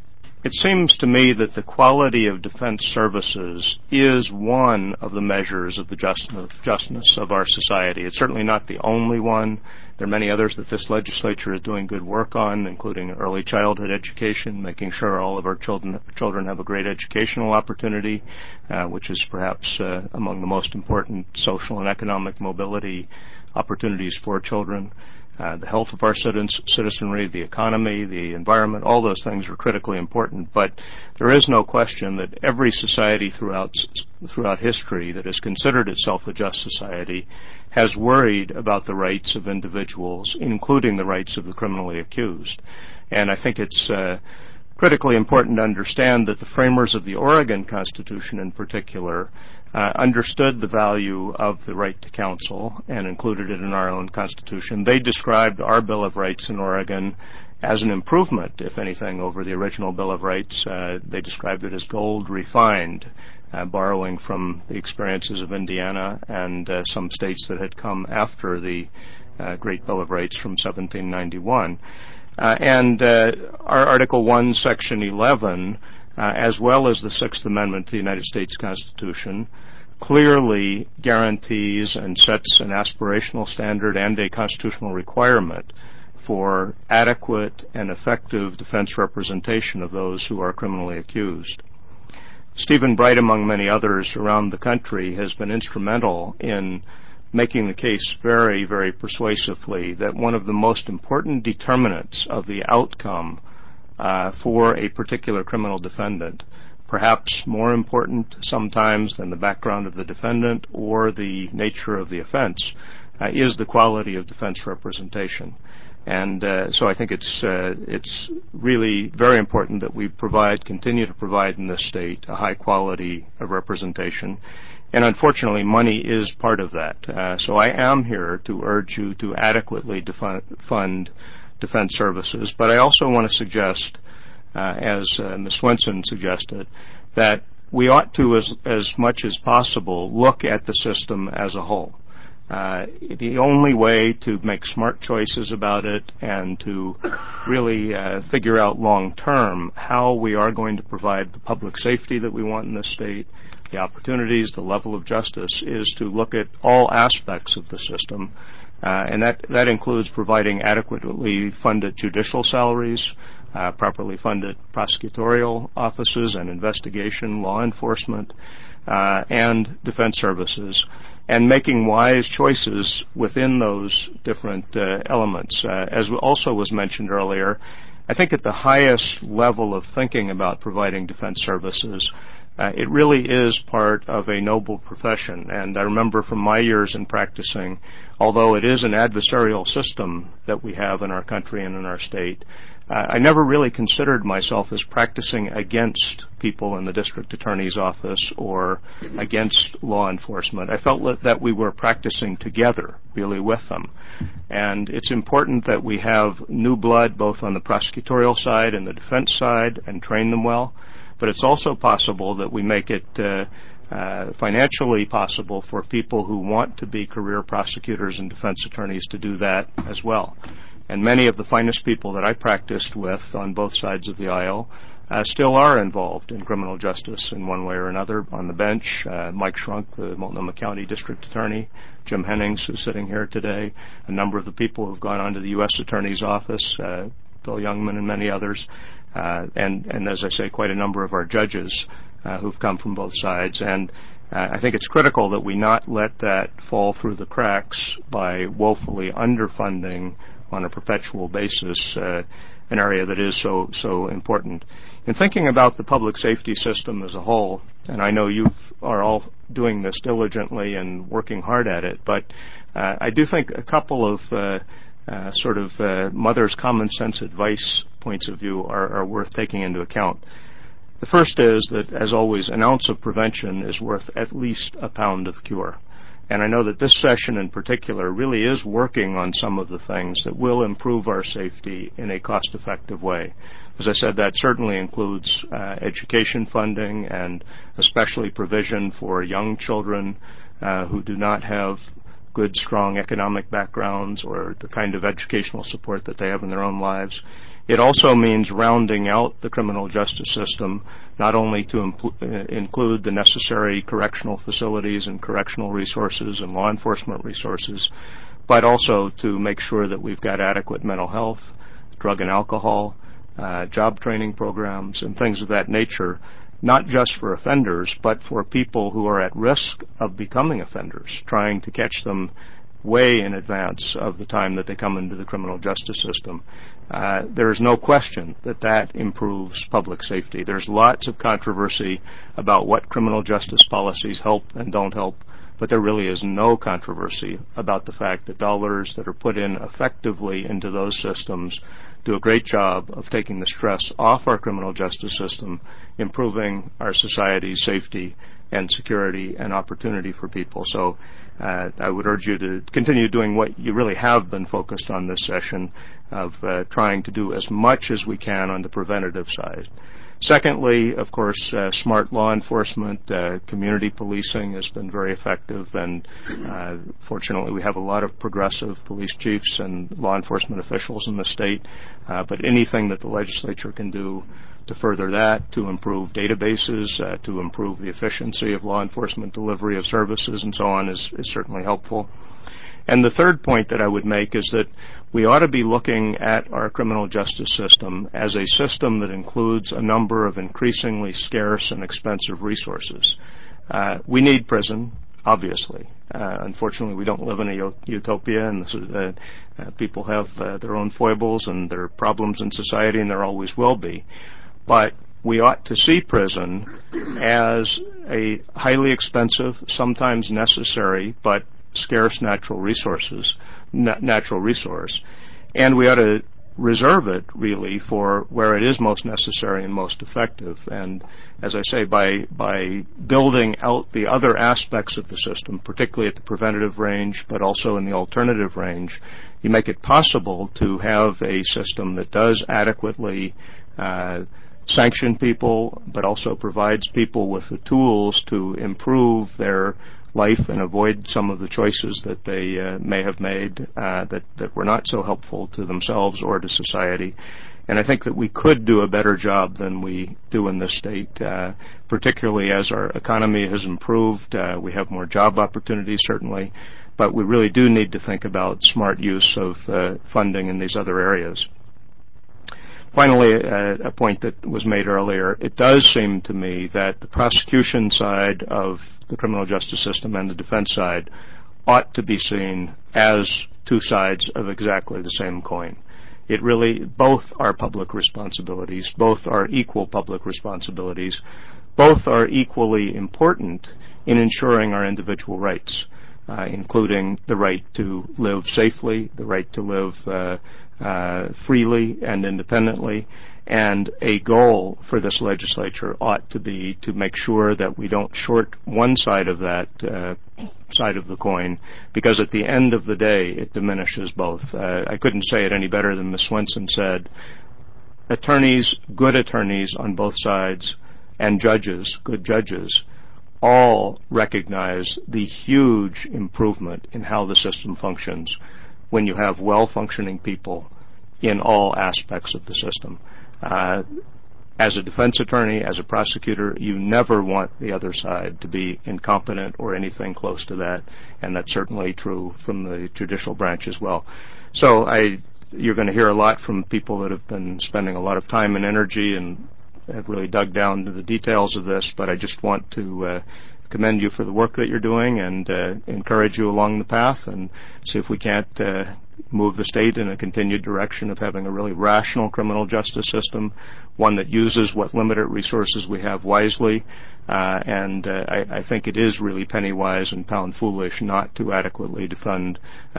it seems to me that the quality of defense services is one of the measures of the justness of our society. It's certainly not the only one. There are many others that this legislature is doing good work on, including early childhood education, making sure all of our children have a great educational opportunity, which is perhaps among the most important social and economic mobility opportunities for children. The health of our citizenry, the economy, the environment, all those things are critically important. But there is no question that every society throughout history that has considered itself a just society has worried about the rights of individuals, including the rights of the criminally accused. And I think it's critically important to understand that the framers of the Oregon Constitution in particular understood the value of the right to counsel and included it in our own Constitution. They described our Bill of Rights in Oregon as an improvement, if anything, over the original Bill of Rights. They described it as gold refined, borrowing from the experiences of Indiana and some states that had come after the Great Bill of Rights from 1791. Our Article 1, Section 11, as well as the Sixth Amendment to the United States Constitution, clearly guarantees and sets an aspirational standard and a constitutional requirement for adequate and effective defense representation of those who are criminally accused. Stephen Bright, among many others around the country, has been instrumental in making the case very, very persuasively that one of the most important determinants of the outcome for a particular criminal defendant, perhaps more important sometimes than the background of the defendant or the nature of the offense, is the quality of defense representation. And so I think it's really very important that we continue to provide in this state a high quality of representation. And unfortunately, money is part of that. So I am here to urge you to adequately fund defense services. But I also want to suggest, as Ms. Swenson suggested, that we ought to, as much as possible, look at the system as a whole. The only way to make smart choices about it and to really figure out long term how we are going to provide the public safety that we want in this state, the opportunities, the level of justice, is to look at all aspects of the system. And that includes providing adequately funded judicial salaries, properly funded prosecutorial offices and investigation, law enforcement, and defense services, and making wise choices within those different elements. As also was mentioned earlier, I think at the highest level of thinking about providing defense services, it really is part of a noble profession. And I remember from my years in practicing, although it is an adversarial system that we have in our country and in our state, I never really considered myself as practicing against people in the district attorney's office or against law enforcement. I felt that we were practicing together, really with them. And it's important that we have new blood both on the prosecutorial side and the defense side and train them well. But it's also possible that we make it financially possible for people who want to be career prosecutors and defense attorneys to do that as well. And many of the finest people that I practiced with on both sides of the aisle still are involved in criminal justice in one way or another on the bench. Mike Shrunk, the Multnomah County District Attorney, Jim Hennings, who's sitting here today, a number of the people who've gone on to the U.S. Attorney's Office, Bill Youngman and many others, and as I say, quite a number of our judges who've come from both sides. And I think it's critical that we not let that fall through the cracks by woefully underfunding on a perpetual basis an area that is so important. In thinking about the public safety system as a whole, and I know you are all doing this diligently and working hard at it, but I do think a couple of mother's common sense advice points of view are worth taking into account. The first is that, as always, an ounce of prevention is worth at least a pound of cure. And I know that this session in particular really is working on some of the things that will improve our safety in a cost-effective way. As I said, that certainly includes education funding and especially provision for young children who do not have good, strong economic backgrounds or the kind of educational support that they have in their own lives. It also means rounding out the criminal justice system, not only to include the necessary correctional facilities and correctional resources and law enforcement resources, but also to make sure that we've got adequate mental health, drug and alcohol, job training programs, and things of that nature, not just for offenders, but for people who are at risk of becoming offenders, trying to catch them way in advance of the time that they come into the criminal justice system. There is no question that that improves public safety. There's lots of controversy about what criminal justice policies help and don't help, but there really is no controversy about the fact that dollars that are put in effectively into those systems do a great job of taking the stress off our criminal justice system, improving our society's safety and security and opportunity for people. So I would urge you to continue doing what you really have been focused on this session of trying to do as much as we can on the preventative side. Secondly, of course, smart law enforcement, community policing has been very effective, and fortunately we have a lot of progressive police chiefs and law enforcement officials in the state, but anything that the legislature can do to further that, to improve databases, to improve the efficiency of law enforcement delivery of services and so on is certainly helpful. And the third point that I would make is that we ought to be looking at our criminal justice system as a system that includes a number of increasingly scarce and expensive resources. We need prison, obviously. Unfortunately, we don't live in a utopia, and this is, people have their own foibles and their problems in society, and there always will be. But we ought to see prison as a highly expensive, sometimes necessary, but scarce natural resource, and we ought to reserve it really for where it is most necessary and most effective. And as I say, by building out the other aspects of the system, particularly at the preventative range, but also in the alternative range, you make it possible to have a system that does adequately sanction people, but also provides people with the tools to improve their life and avoid some of the choices that they may have made that were not so helpful to themselves or to society. And I think that we could do a better job than we do in this state, particularly as our economy has improved. We have more job opportunities, certainly, but we really do need to think about smart use of funding in these other areas. Finally, a point that was made earlier, it does seem to me that the prosecution side of the criminal justice system and the defense side ought to be seen as two sides of exactly the same coin. It really, both are public responsibilities, both are equal public responsibilities, both are equally important in ensuring our individual rights, including the right to live safely, the right to live freely and independently, and a goal for this legislature ought to be to make sure that we don't short one side of that side of the coin, because at the end of the day it diminishes both. I couldn't say it any better than Ms. Swenson said. Attorneys, good attorneys on both sides, and judges, good judges, all recognize the huge improvement in how the system functions when you have well-functioning people in all aspects of the system. As a defense attorney, as a prosecutor, you never want the other side to be incompetent or anything close to that, and that's certainly true from the judicial branch as well. So you're going to hear a lot from people that have been spending a lot of time and energy and have really dug down to the details of this, but I just want to commend you for the work that you're doing and encourage you along the path and see if we can't move the state in a continued direction of having a really rational criminal justice system, one that uses what limited resources we have wisely, and I think it is really penny wise and pound foolish not to adequately fund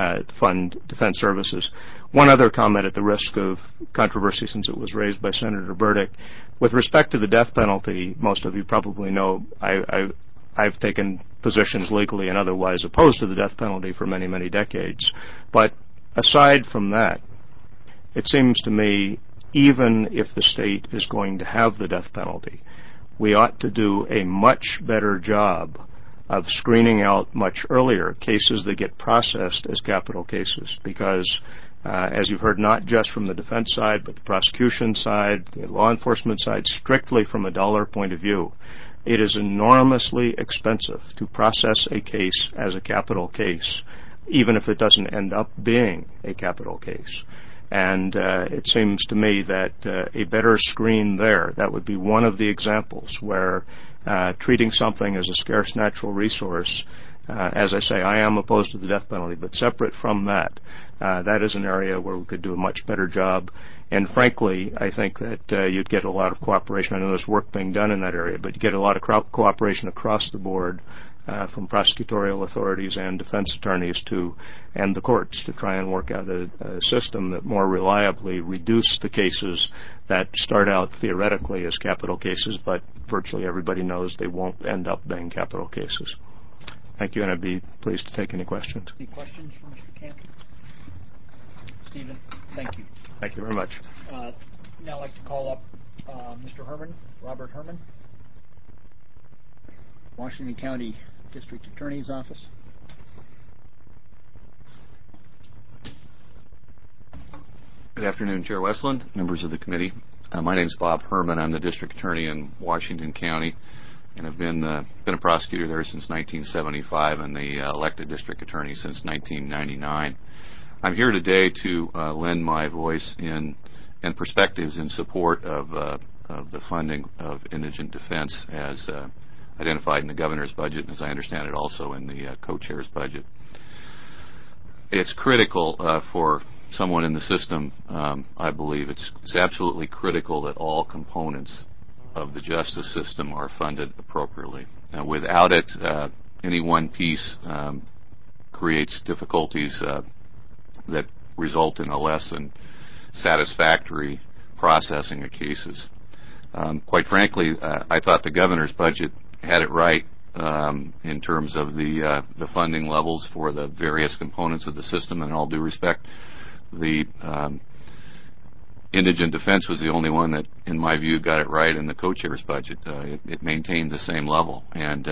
defense services. One other comment at the risk of controversy, since it was raised by Senator Burdick. With respect to the death penalty, most of you probably know I've taken positions legally and otherwise opposed to the death penalty for many, many decades. But aside from that, it seems to me, even if the state is going to have the death penalty, we ought to do a much better job of screening out much earlier cases that get processed as capital cases, because as you've heard, not just from the defense side, but the prosecution side, the law enforcement side, strictly from a dollar point of view. It is enormously expensive to process a case as a capital case, even if it doesn't end up being a capital case. And it seems to me that a better screen there, that would be one of the examples where treating something as a scarce natural resource, as I say, I am opposed to the death penalty, but separate from that, that is an area where we could do a much better job. And frankly, I think that you'd get a lot of cooperation. I know there's work being done in that area, but you get a lot of cooperation across the board from prosecutorial authorities and defense attorneys and the courts to try and work out a system that more reliably reduce the cases that start out theoretically as capital cases, but virtually everybody knows they won't end up being capital cases. Thank you, and I'd be pleased to take any questions. Any questions for Mr. Cantor? Stephen, thank you. Thank you very much. Now I'd like to call up Mr. Herman, Robert Herman, Washington County District Attorney's Office. Good afternoon, Chair Westland, members of the committee. My name is Bob Herman. I'm the District Attorney in Washington County, and have been a prosecutor there since 1975 and the elected District Attorney since 1999. I'm here today to lend my voice and perspectives in support of the funding of indigent defense as identified in the governor's budget, and as I understand it also in the co-chair's budget. It's critical for someone in the system, I believe, it's absolutely critical that all components of the justice system are funded appropriately. Without it, any one piece creates difficulties that result in a less than satisfactory processing of cases. Quite frankly, I thought the governor's budget had it right in terms of the funding levels for the various components of the system. And in all due respect, the indigent defense was the only one that, in my view, got it right in the co-chair's budget. It maintained the same level. And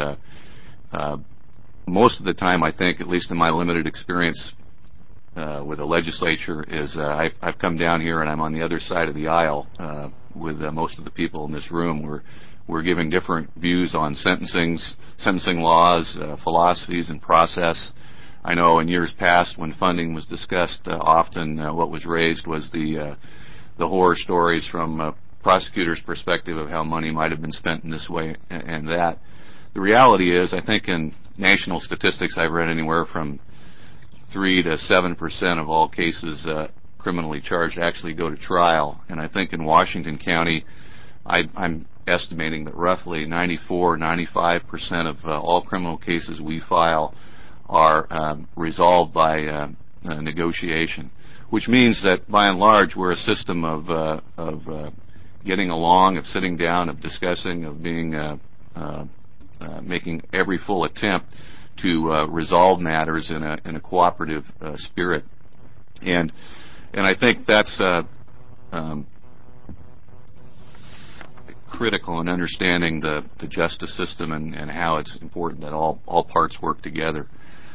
most of the time, I think, at least in my limited experience with the legislature, is I've come down here and I'm on the other side of the aisle with most of the people in this room. We're giving different views on sentencing laws, philosophies, and process. I know in years past when funding was discussed, often what was raised was the horror stories from a prosecutor's perspective of how money might have been spent in this way and that. The reality is, I think in national statistics I've read anywhere from 3 to 7% of all cases criminally charged actually go to trial. And I think in Washington County, I'm estimating that roughly 94-95% of all criminal cases we file are resolved by negotiation, which means that by and large we're a system of getting along, of sitting down, of discussing, of being making every full attempt to resolve matters in a cooperative spirit, and I think that's critical in understanding the justice system and how it's important that all parts work together.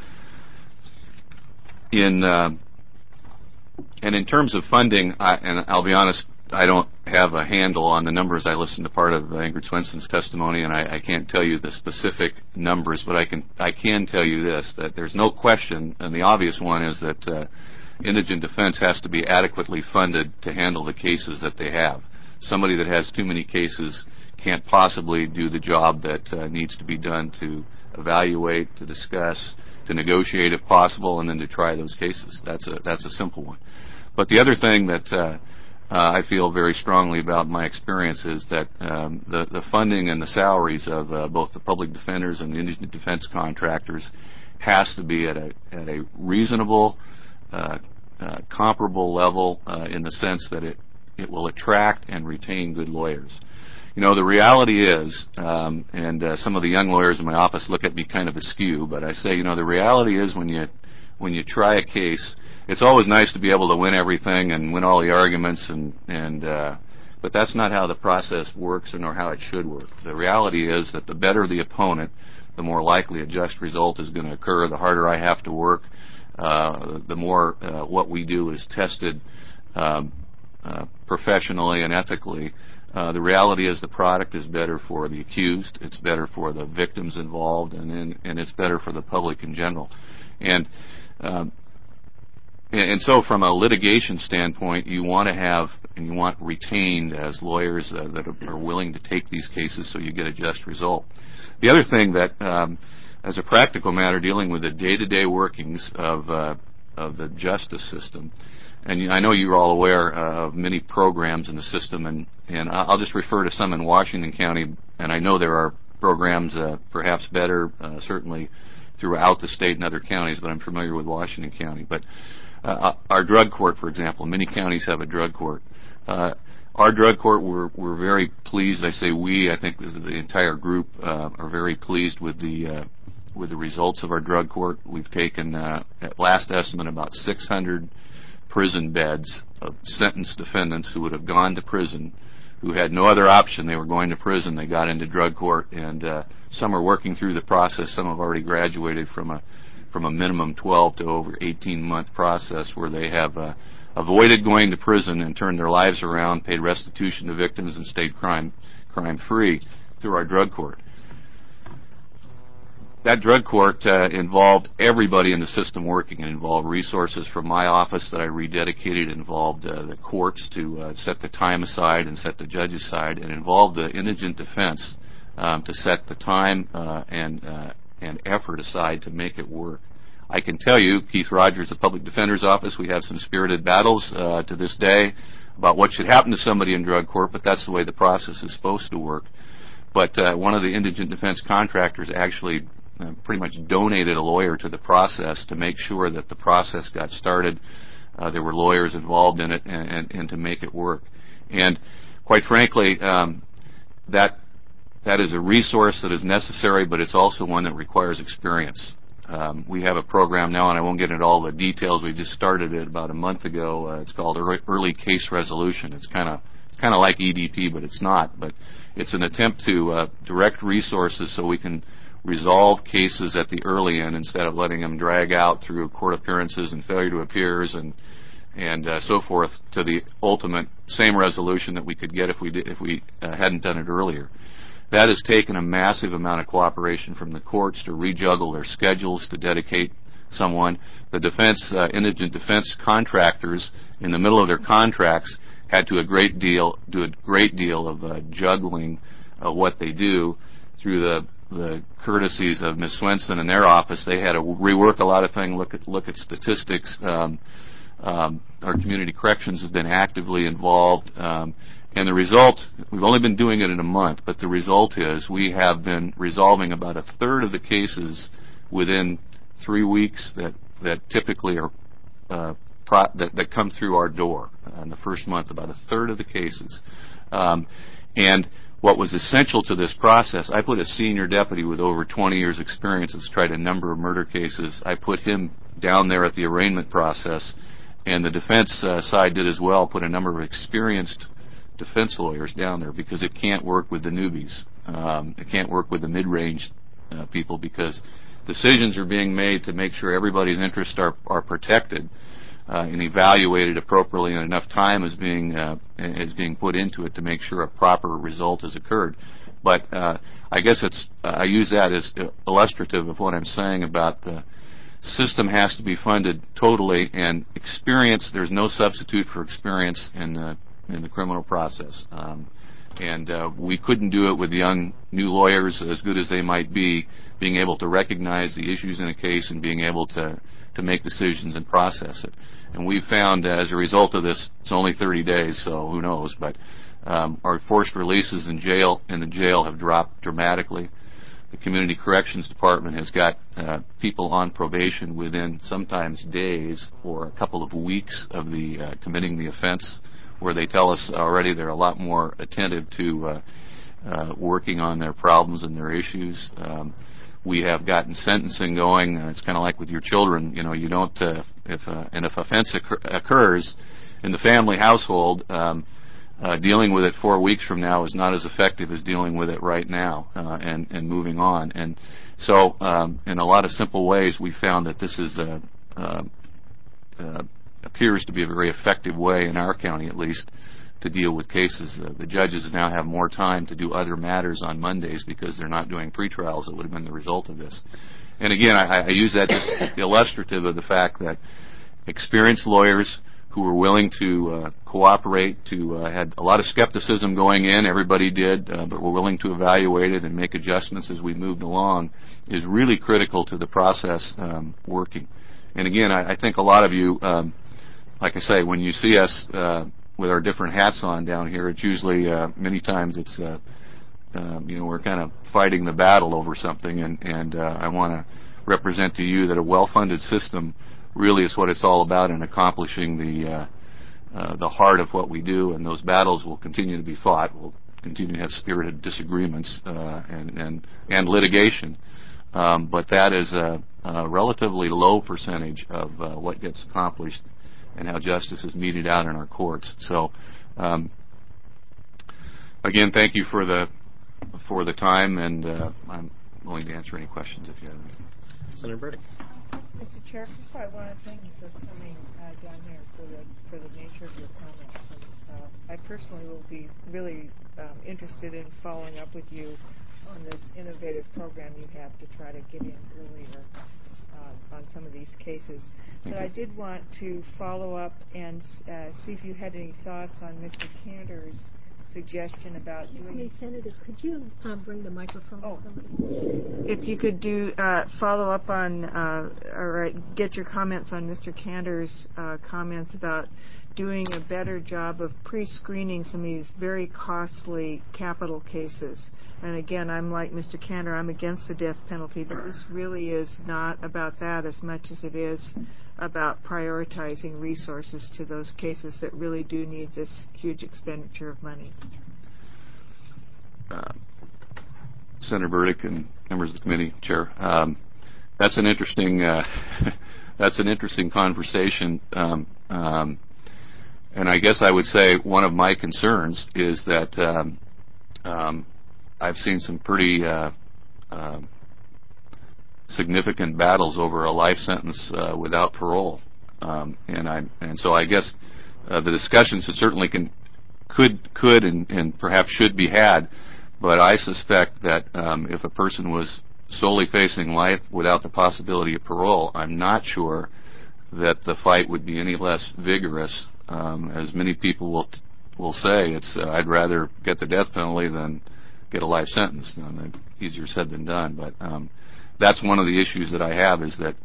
And in terms of funding, and I'll be honest, I don't have a handle on the numbers. I listened to part of Ingrid Swenson's testimony, and I can't tell you the specific numbers, but I can tell you this, that there's no question, and the obvious one is that indigent defense has to be adequately funded to handle the cases that they have. Somebody that has too many cases can't possibly do the job that needs to be done to evaluate, to discuss, to negotiate if possible, and then to try those cases. That's a simple one. But the other thing that I feel very strongly about in my experience is that the funding and the salaries of both the public defenders and the indigent defense contractors has to be at a reasonable, comparable level in the sense that it will attract and retain good lawyers. You know, the reality is, and some of the young lawyers in my office look at me kind of askew, but I say, you know, the reality is when you try a case, it's always nice to be able to win everything and win all the arguments, but that's not how the process works nor how it should work. The reality is that the better the opponent, the more likely a just result is going to occur, the harder I have to work, the more what we do is tested professionally and ethically. The reality is the product is better for the accused, it's better for the victims involved, and it's better for the public in general. And so from a litigation standpoint, you want to have and you want retained as lawyers that are willing to take these cases so you get a just result. The other thing that, as a practical matter, dealing with the day-to-day workings of the justice system, and I know you're all aware of many programs in the system, and I'll just refer to some in Washington County, and I know there are programs perhaps better, certainly throughout the state and other counties, but I'm familiar with Washington County. But our drug court, for example, many counties have a drug court. Our drug court, we're very pleased. I say we, I think the entire group are very pleased with the results of our drug court. We've taken, at last estimate, about 600 prison beds of sentenced defendants who would have gone to prison, who had no other option. They were going to prison. They got into drug court, and some are working through the process. Some have already graduated from a minimum 12 to over 18-month process where they have avoided going to prison and turned their lives around, paid restitution to victims, and stayed crime-free through our drug court. That drug court involved everybody in the system working. It involved resources from my office that I rededicated. It involved the courts to set the time aside and set the judge aside. It involved the indigent defense to set the time and effort aside to make it work. I can tell you, Keith Rogers, the Public Defender's Office, we have some spirited battles to this day about what should happen to somebody in drug court, but that's the way the process is supposed to work. But one of the indigent defense contractors actually pretty much donated a lawyer to the process to make sure that the process got started. There were lawyers involved in it and to make it work. And quite frankly, that is a resource that is necessary, but it's also one that requires experience. We have a program now, and I won't get into all the details. We just started it about a month ago. It's called Early Case Resolution. It's kind of like EDP, but it's not. But it's an attempt to direct resources so we can resolve cases at the early end instead of letting them drag out through court appearances and failure to appears and so forth to the ultimate same resolution that we could get if we hadn't done it earlier. That has taken a massive amount of cooperation from the courts to rejuggle their schedules to dedicate someone. The indigent defense contractors, in the middle of their contracts, had to do a great deal of juggling what they do through the courtesies of Ms. Swenson and their office. They had to rework a lot of things, look at statistics. Our community corrections has been actively involved. And the result, we've only been doing it in a month, but the result is we have been resolving about a third of the cases within 3 weeks that typically are that come through our door in the first month, about a third of the cases. And what was essential to this process, I put a senior deputy with over 20 years' experience that's tried a number of murder cases. I put him down there at the arraignment process, and the defense side did as well, put a number of experienced defense lawyers down there because it can't work with the newbies. It can't work with the mid-range people because decisions are being made to make sure everybody's interests are protected and evaluated appropriately, and enough time is being put into it to make sure a proper result has occurred. But I guess I use that as illustrative of what I'm saying about the system has to be funded totally, and experience, there's no substitute for experience in the criminal process. And we couldn't do it with young new lawyers, as good as they might be, being able to recognize the issues in a case and being able to make decisions and process it. And we've found, as a result of this, it's only 30 days, so who knows, but our forced releases in the jail have dropped dramatically. The Community Corrections Department has got people on probation within sometimes days or a couple of weeks of committing the offense, where they tell us already they're a lot more attentive to working on their problems and their issues. We have gotten sentencing going. It's kind of like with your children. You know, you don't, if offense occurs in the family household, dealing with it 4 weeks from now is not as effective as dealing with it right now and moving on. And so, in a lot of simple ways, we found that this is appears to be a very effective way, in our county at least, to deal with cases. The judges now have more time to do other matters on Mondays because they're not doing pretrials that would have been the result of this. And again, I use that just illustrative of the fact that experienced lawyers who were willing to cooperate, had a lot of skepticism going in, everybody did, but were willing to evaluate it and make adjustments as we moved along, is really critical to the process working. And again, I think a lot of you, like I say, when you see us with our different hats on down here, it's usually, many times it's, we're kind of fighting the battle over something, and I want to represent to you that a well-funded system really is what it's all about in accomplishing the heart of what we do, and those battles will continue to be fought. We'll continue to have spirited disagreements and litigation, but that is a relatively low percentage of what gets accomplished and how justice is meted out in our courts. So, again, thank you for the time, and I'm willing to answer any questions if you have any. Senator Burdick. Mr. Chair, first of all, I want to thank you for coming down here for the nature of your comments. And, I personally will be really interested in following up with you on this innovative program you have to try to get in earlier on some of these cases. But I did want to follow up and see if you had any thoughts on Mr. Cantor's suggestion about Excuse me, Senator, could you bring the microphone up a little? If you could do follow up on or get your comments on Mr. Cantor's comments about doing a better job of pre-screening some of these very costly capital cases. And again, I'm like Mr. Cantor, I'm against the death penalty, but this really is not about that as much as it is about prioritizing resources to those cases that really do need this huge expenditure of money. Senator Burdick and members of the committee, Chair, that's an interesting conversation. And I guess I would say one of my concerns is that I've seen some pretty significant battles over a life sentence without parole, and so I guess the discussions that certainly could and perhaps should be had, but I suspect that if a person was solely facing life without the possibility of parole, I'm not sure that the fight would be any less vigorous. As many people will say, I'd rather get the death penalty than get a life sentence. Easier said than done, but that's one of the issues that I have is that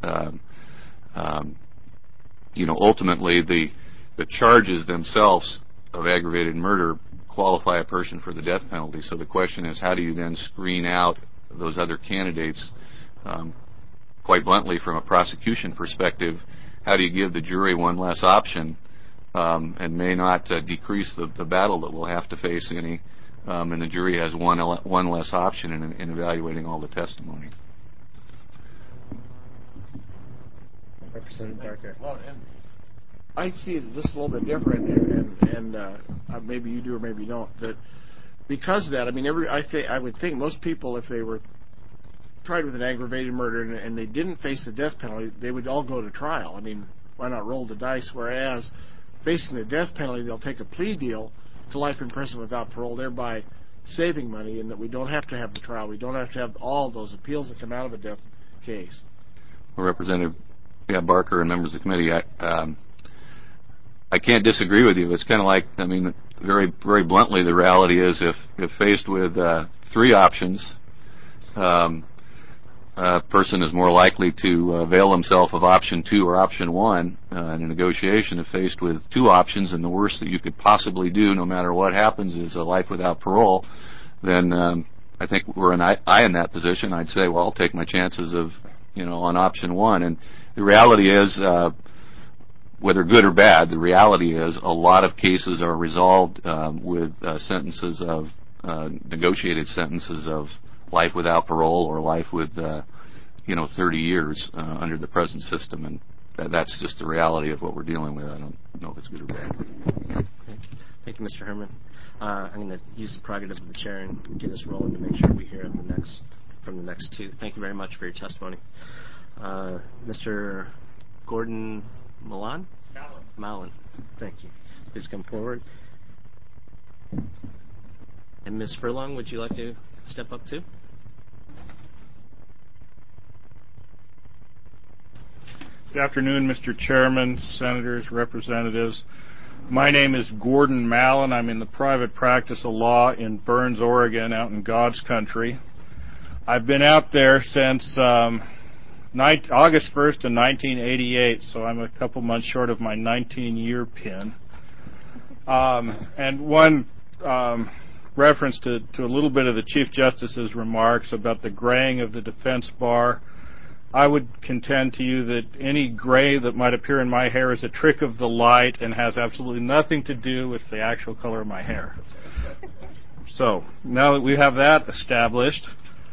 ultimately the charges themselves of aggravated murder qualify a person for the death penalty. So the question is, how do you then screen out those other candidates? Quite bluntly, from a prosecution perspective, how do you give the jury one less option and may not decrease the battle that we'll have to face any, and the jury has one less option in evaluating all the testimony. Representative Barker. Well, and I see it just a little bit different, and maybe you do or maybe you don't. That because of that, I mean, I would think most people, if they were tried with an aggravated murder and they didn't face the death penalty, they would all go to trial. I mean, why not roll the dice? Whereas facing the death penalty, they'll take a plea deal to life in prison without parole, thereby saving money, and that we don't have to have the trial. We don't have to have all those appeals that come out of a death case. Well, Representative Barker and members of the committee, I can't disagree with you. It's kind of like, I mean, very, very bluntly, the reality is if faced with three options, a person is more likely to avail himself of option 2 or option 1 in a negotiation. If faced with 2 options and the worst that you could possibly do, no matter what happens, is a life without parole, then I think we're in that position. I'd say, well, I'll take my chances of, on option 1. And the reality is, whether good or bad, the reality is a lot of cases are resolved with sentences of negotiated sentences of life without parole or life with 30 years under the present system, and that's just the reality of what we're dealing with. I don't know if it's good or bad. Okay. Thank you, Mr. Herman. I'm going to use the prerogative of the chair and get us rolling to make sure we hear from the next two. Thank you very much for your testimony. Mr. Gordon Milan? Mallon. Thank you. Please come forward. And Ms. Furlong, would you like to step up too? Good afternoon, Mr. Chairman, Senators, Representatives. My name is Gordon Mallon. I'm in the private practice of law in Burns, Oregon, out in God's country. I've been out there since August 1st of 1988, so I'm a couple months short of my 19-year pin. And one reference to a little bit of the Chief Justice's remarks about the graying of the defense bar. I would contend to you that any gray that might appear in my hair is a trick of the light and has absolutely nothing to do with the actual color of my hair. So, now that we have that established,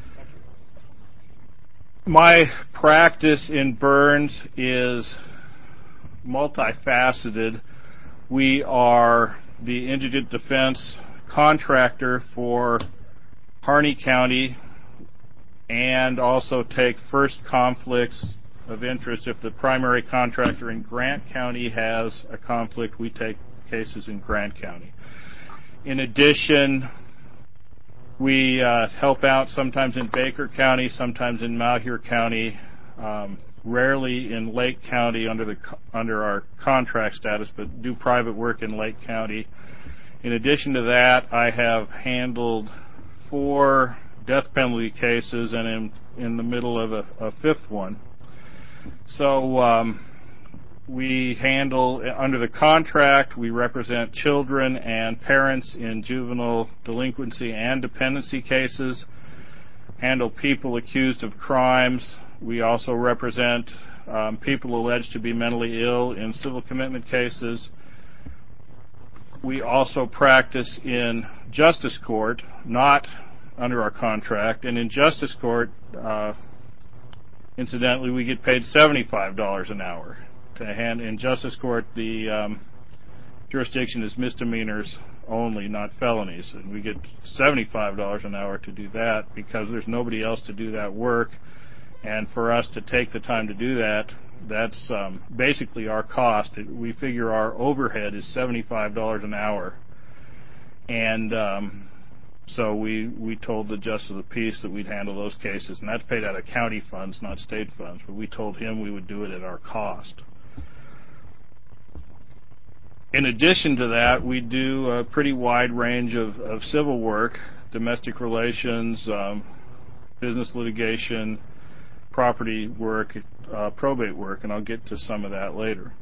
my practice in Burns is multifaceted. We are the indigent defense contractor for Harney County, and also take first conflicts of interest. If the primary contractor in Grant County has a conflict, we take cases in Grant County. In addition, we help out sometimes in Baker County, sometimes in Malheur County, rarely in Lake County under our contract status, but do private work in Lake County. In addition to that, I have handled 4 death penalty cases and in the middle of a 5th one. So we handle, under the contract, we represent children and parents in juvenile delinquency and dependency cases, handle people accused of crimes. We also represent people alleged to be mentally ill in civil commitment cases. We also practice in justice court, not under our contract, and in justice court, incidentally, we get paid $75 an hour. In justice court, the jurisdiction is misdemeanors only, not felonies, and we get $75 an hour to do that because there's nobody else to do that work, and for us to take the time to do that, that's basically our cost. We figure our overhead is $75 an hour, and so we told the Justice of the Peace that we'd handle those cases, and that's paid out of county funds, not state funds, but we told him we would do it at our cost. In addition to that, we do a pretty wide range of civil work, domestic relations, business litigation, property work, probate work, and I'll get to some of that later.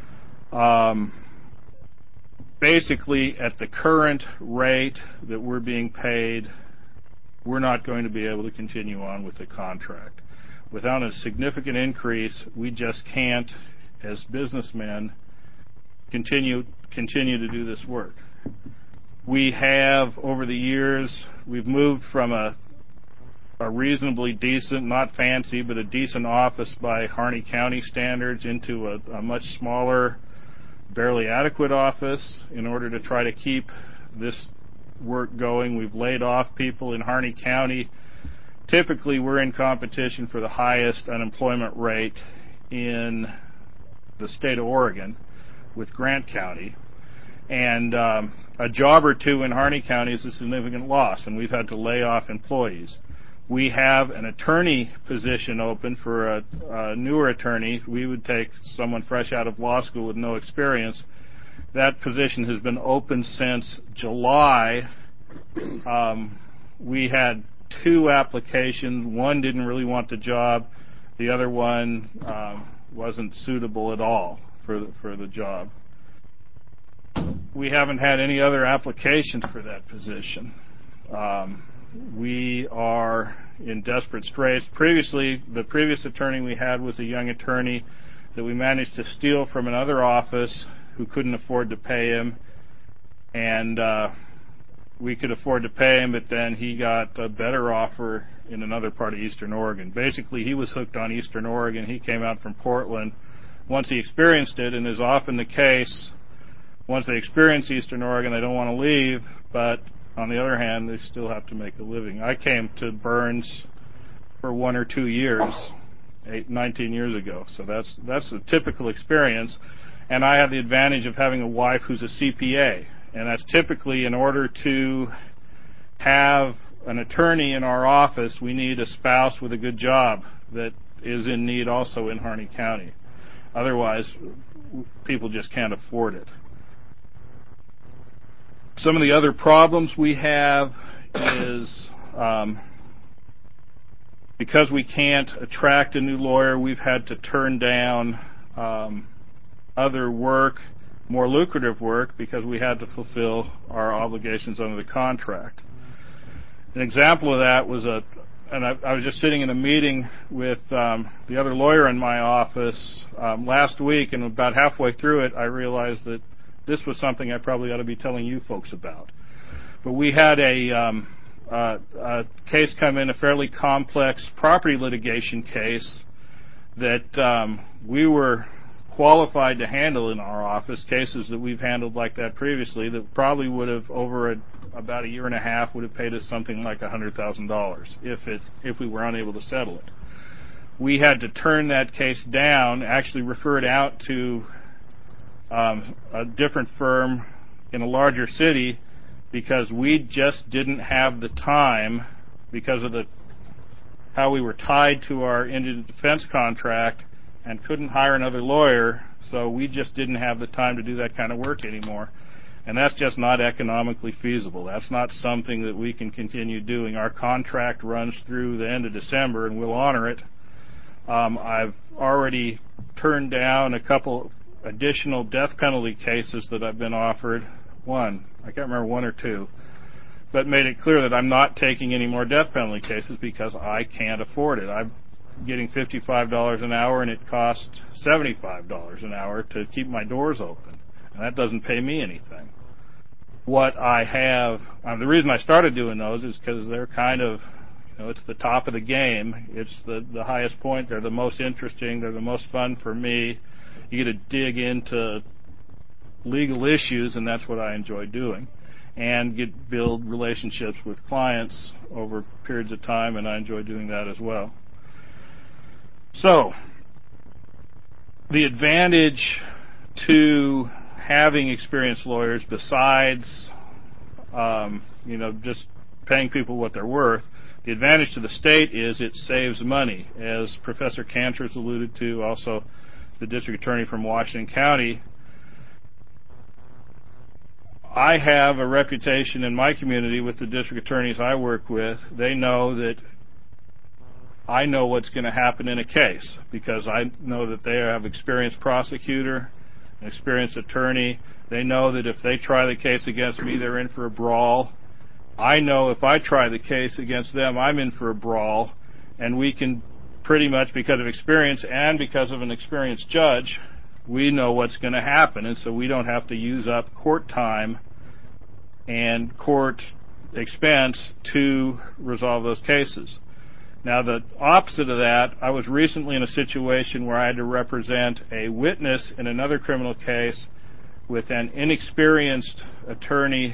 Basically, at the current rate that we're being paid, we're not going to be able to continue on with the contract. Without a significant increase, we just can't, as businessmen, continue to do this work. We have, over the years, we've moved from a reasonably decent, not fancy, but a decent office by Harney County standards into a much smaller, barely adequate office in order to try to keep this work going. We've laid off people in Harney County. Typically, we're in competition for the highest unemployment rate in the state of Oregon with Grant County. And a job or two in Harney County is a significant loss, and we've had to lay off employees. We have an attorney position open for a newer attorney. We would take someone fresh out of law school with no experience. That position has been open since July. We had 2 applications. One didn't really want the job. The other one wasn't suitable at all for the job. We haven't had any other applications for that position. We are in desperate straits. Previously, the previous attorney we had was a young attorney that we managed to steal from another office who couldn't afford to pay him, and we could afford to pay him, but then he got a better offer in another part of Eastern Oregon. Basically, he was hooked on Eastern Oregon. He came out from Portland. Once he experienced it, and is often the case, once they experience Eastern Oregon, they don't want to leave, but on the other hand, they still have to make a living. I came to Burns for 1 or 2 years 19 years ago. So that's a typical experience. And I have the advantage of having a wife who's a CPA. And that's typically, in order to have an attorney in our office, we need a spouse with a good job that is in need also in Harney County. Otherwise, people just can't afford it. Some of the other problems we have is because we can't attract a new lawyer, we've had to turn down other work, more lucrative work, because we had to fulfill our obligations under the contract. An example of that was I was just sitting in a meeting with the other lawyer in my office last week, and about halfway through it, I realized that this was something I probably ought to be telling you folks about. But we had a case come in, a fairly complex property litigation case that we were qualified to handle in our office, cases that we've handled like that previously that probably would have, over about a year and a half, would have paid us something like $100,000 if we were unable to settle it. We had to turn that case down, actually refer it out to a different firm in a larger city, because we just didn't have the time, because of how we were tied to our indigent defense contract, and couldn't hire another lawyer, so we just didn't have the time to do that kind of work anymore. And that's just not economically feasible. That's not something that we can continue doing. Our contract runs through the end of December, and we'll honor it. I've already turned down a couple additional death penalty cases that I've been offered. I can't remember, one or two, but made it clear that I'm not taking any more death penalty cases because I can't afford it. I'm getting $55 an hour, and it costs $75 an hour to keep my doors open, and that doesn't pay me anything. What I have, the reason I started doing those is because they're kind of, it's the top of the game. It's the highest point. They're the most interesting. They're the most fun for me. You get to dig into legal issues, and that's what I enjoy doing, and build relationships with clients over periods of time, and I enjoy doing that as well. So, the advantage to having experienced lawyers, besides just paying people what they're worth, the advantage to the state is it saves money. As Professor Cantor's alluded to, also the district attorney from Washington County, I have a reputation in my community with the district attorneys I work with. They know that I know what's going to happen in a case, because I know that they have experienced prosecutor, an experienced attorney. They know that if they try the case against me, they're in for a brawl. I know if I try the case against them, I'm in for a brawl, and we can pretty much, because of experience and because of an experienced judge, we know what's going to happen, and so we don't have to use up court time and court expense to resolve those cases. Now, the opposite of that, I was recently in a situation where I had to represent a witness in another criminal case with an inexperienced attorney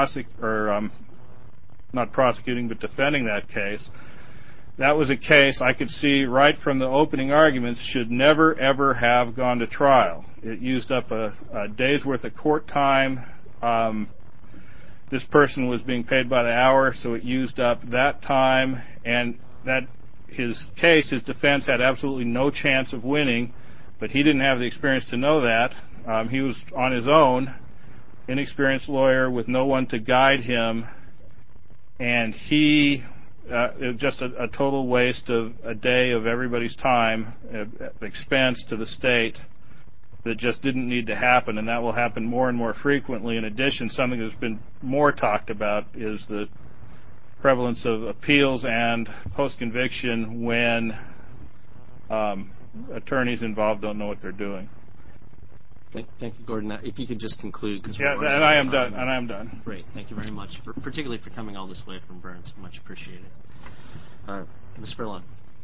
not prosecuting but defending that case. That was a case I could see right from the opening arguments should never, ever have gone to trial. It used up a day's worth of court time. This person was being paid by the hour, so it used up that time, and that his defense had absolutely no chance of winning, but he didn't have the experience to know that. He was on his own, inexperienced lawyer with no one to guide him, and it was just a total waste of a day of everybody's time, expense to the state that just didn't need to happen, and that will happen more and more frequently. In addition, something that's been more talked about is the prevalence of appeals and post-conviction when attorneys involved don't know what they're doing. Thank you, Gordon. If you could just conclude. And I am done. Great. Thank you very much, particularly for coming all this way from Burns. Much appreciated. Ms. Furlong.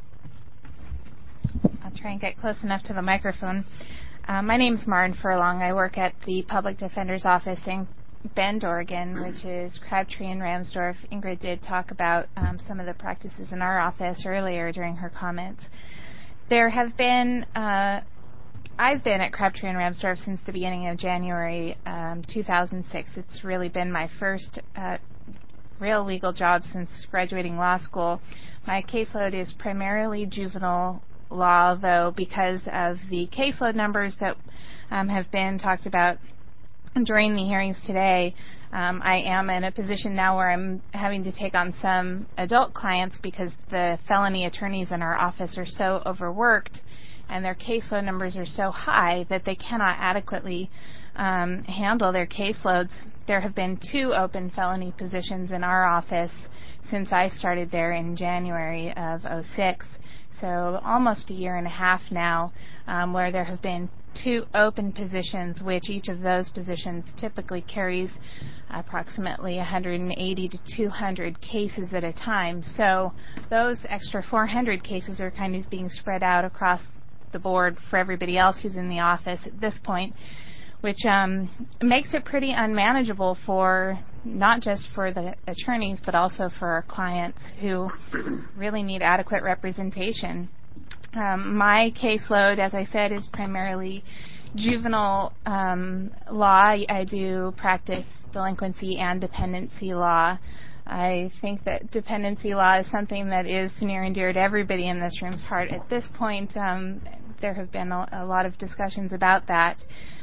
I'll try and get close enough to the microphone. My name's Maren Furlong. I work at the Public Defender's Office in Bend, Oregon, which is Crabtree and Ramsdorf. Ingrid did talk about some of the practices in our office earlier during her comments. There have been, I've been at Crabtree and Ramsdorf since the beginning of January 2006. It's really been my first real legal job since graduating law school. My caseload is primarily juvenile law, though, because of the caseload numbers that have been talked about during the hearings today. I am in a position now where I'm having to take on some adult clients because the felony attorneys in our office are so overworked and their caseload numbers are so high that they cannot adequately handle their caseloads. There have been 2 open felony positions in our office since I started there in January of '06. So almost a year and a half now, where there have been 2 open positions, which each of those positions typically carries approximately 180 to 200 cases at a time. So those extra 400 cases are kind of being spread out across the board for everybody else who's in the office at this point, which makes it pretty unmanageable for not just for the attorneys but also for our clients who really need adequate representation. My caseload, as I said, is primarily juvenile law. I do practice delinquency and dependency law. I think that dependency law is something that is near and dear to everybody in this room's heart. At this point, there have been a lot of discussions about that.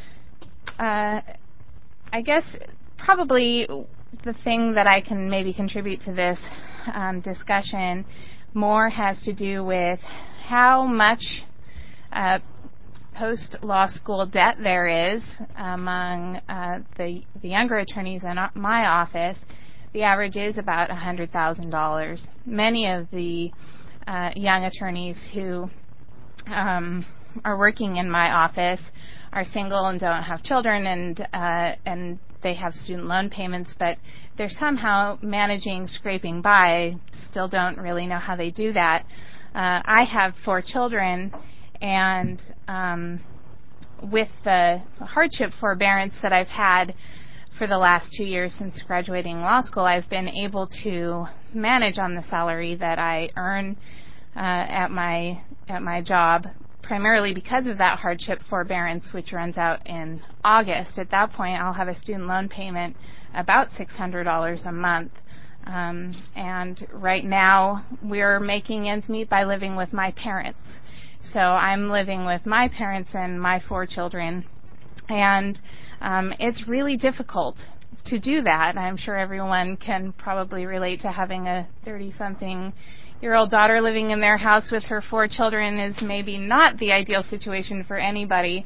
I guess probably the thing that I can maybe contribute to this discussion more has to do with how much post-law school debt there is among the younger attorneys in my office. The average is about $100,000. Many of the young attorneys who are working in my office are single and don't have children, and they have student loan payments, but they're somehow managing, scraping by. Still don't really know how they do that. I have 4 children, and with the hardship forbearance that I've had for the last 2 years since graduating law school, I've been able to manage on the salary that I earn at my job, primarily because of that hardship forbearance, which runs out in August. At that point, I'll have a student loan payment about $600 a month. And right now, we're making ends meet by living with my parents. So I'm living with my parents and my 4 children. And it's really difficult to do that. I'm sure everyone can probably relate to having a 30-something-year-old daughter living in their house with her 4 children is maybe not the ideal situation for anybody.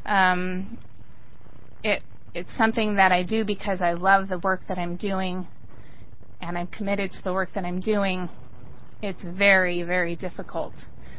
It's something that I do because I love the work that I'm doing, and I'm committed to the work that I'm doing. It's very, very difficult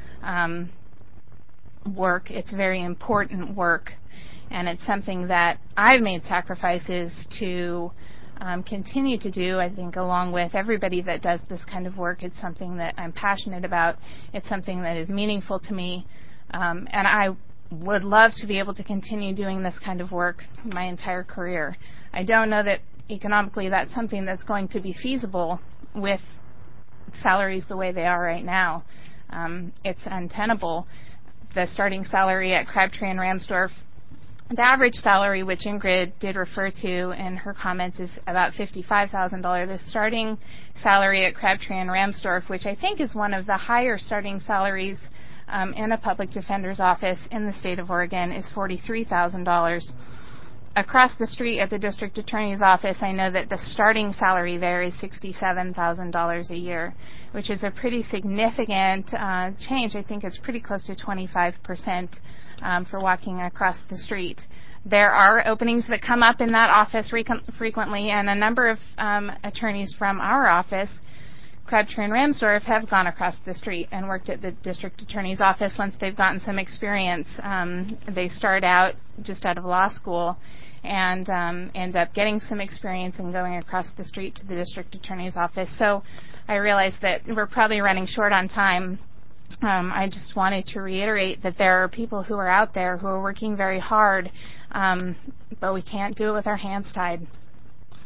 work. It's very important work, and it's something that I've made sacrifices to continue to do, I think, along with everybody that does this kind of work. It's something that I'm passionate about. It's something that is meaningful to me, and I would love to be able to continue doing this kind of work my entire career. I don't know that economically that's something that's going to be feasible with salaries the way they are right now. It's untenable. The starting salary at Crabtree and Ramsdorf, the average salary, which Ingrid did refer to in her comments, is about $55,000. The starting salary at Crabtree and Ramsdorf, which I think is one of the higher starting salaries in a public defender's office in the state of Oregon, is $43,000. Across the street at the district attorney's office, I know that the starting salary there is $67,000 a year, which is a pretty significant change. I think it's pretty close to 25% for walking across the street. There are openings that come up in that office frequently, and a number of attorneys from our office, Crabtree and Ramsdorf, have gone across the street and worked at the district attorney's office once they've gotten some experience. They start out just out of law school and end up getting some experience and going across the street to the district attorney's office. So I realize that we're probably running short on time. I just wanted to reiterate that there are people who are out there who are working very hard, but we can't do it with our hands tied.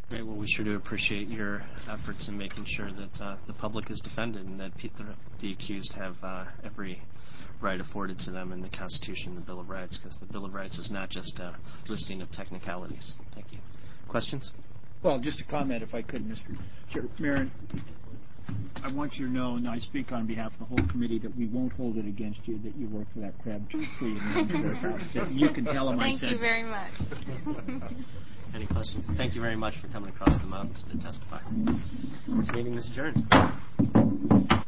Great. Well, we sure do appreciate your efforts in making sure that the public is defended and that the accused have every right afforded to them in the Constitution and the Bill of Rights, because the Bill of Rights is not just a listing of technicalities. Thank you. Questions? Well, just a comment, if I could, Mr. Chair. Marin, I want you to know, and I speak on behalf of the whole committee, that we won't hold it against you that you work for that Crabtree and Ramsdorf. You can tell them I said. Thank you very much. Any questions? Thank you very much for coming across the mountains to testify. This meeting is adjourned.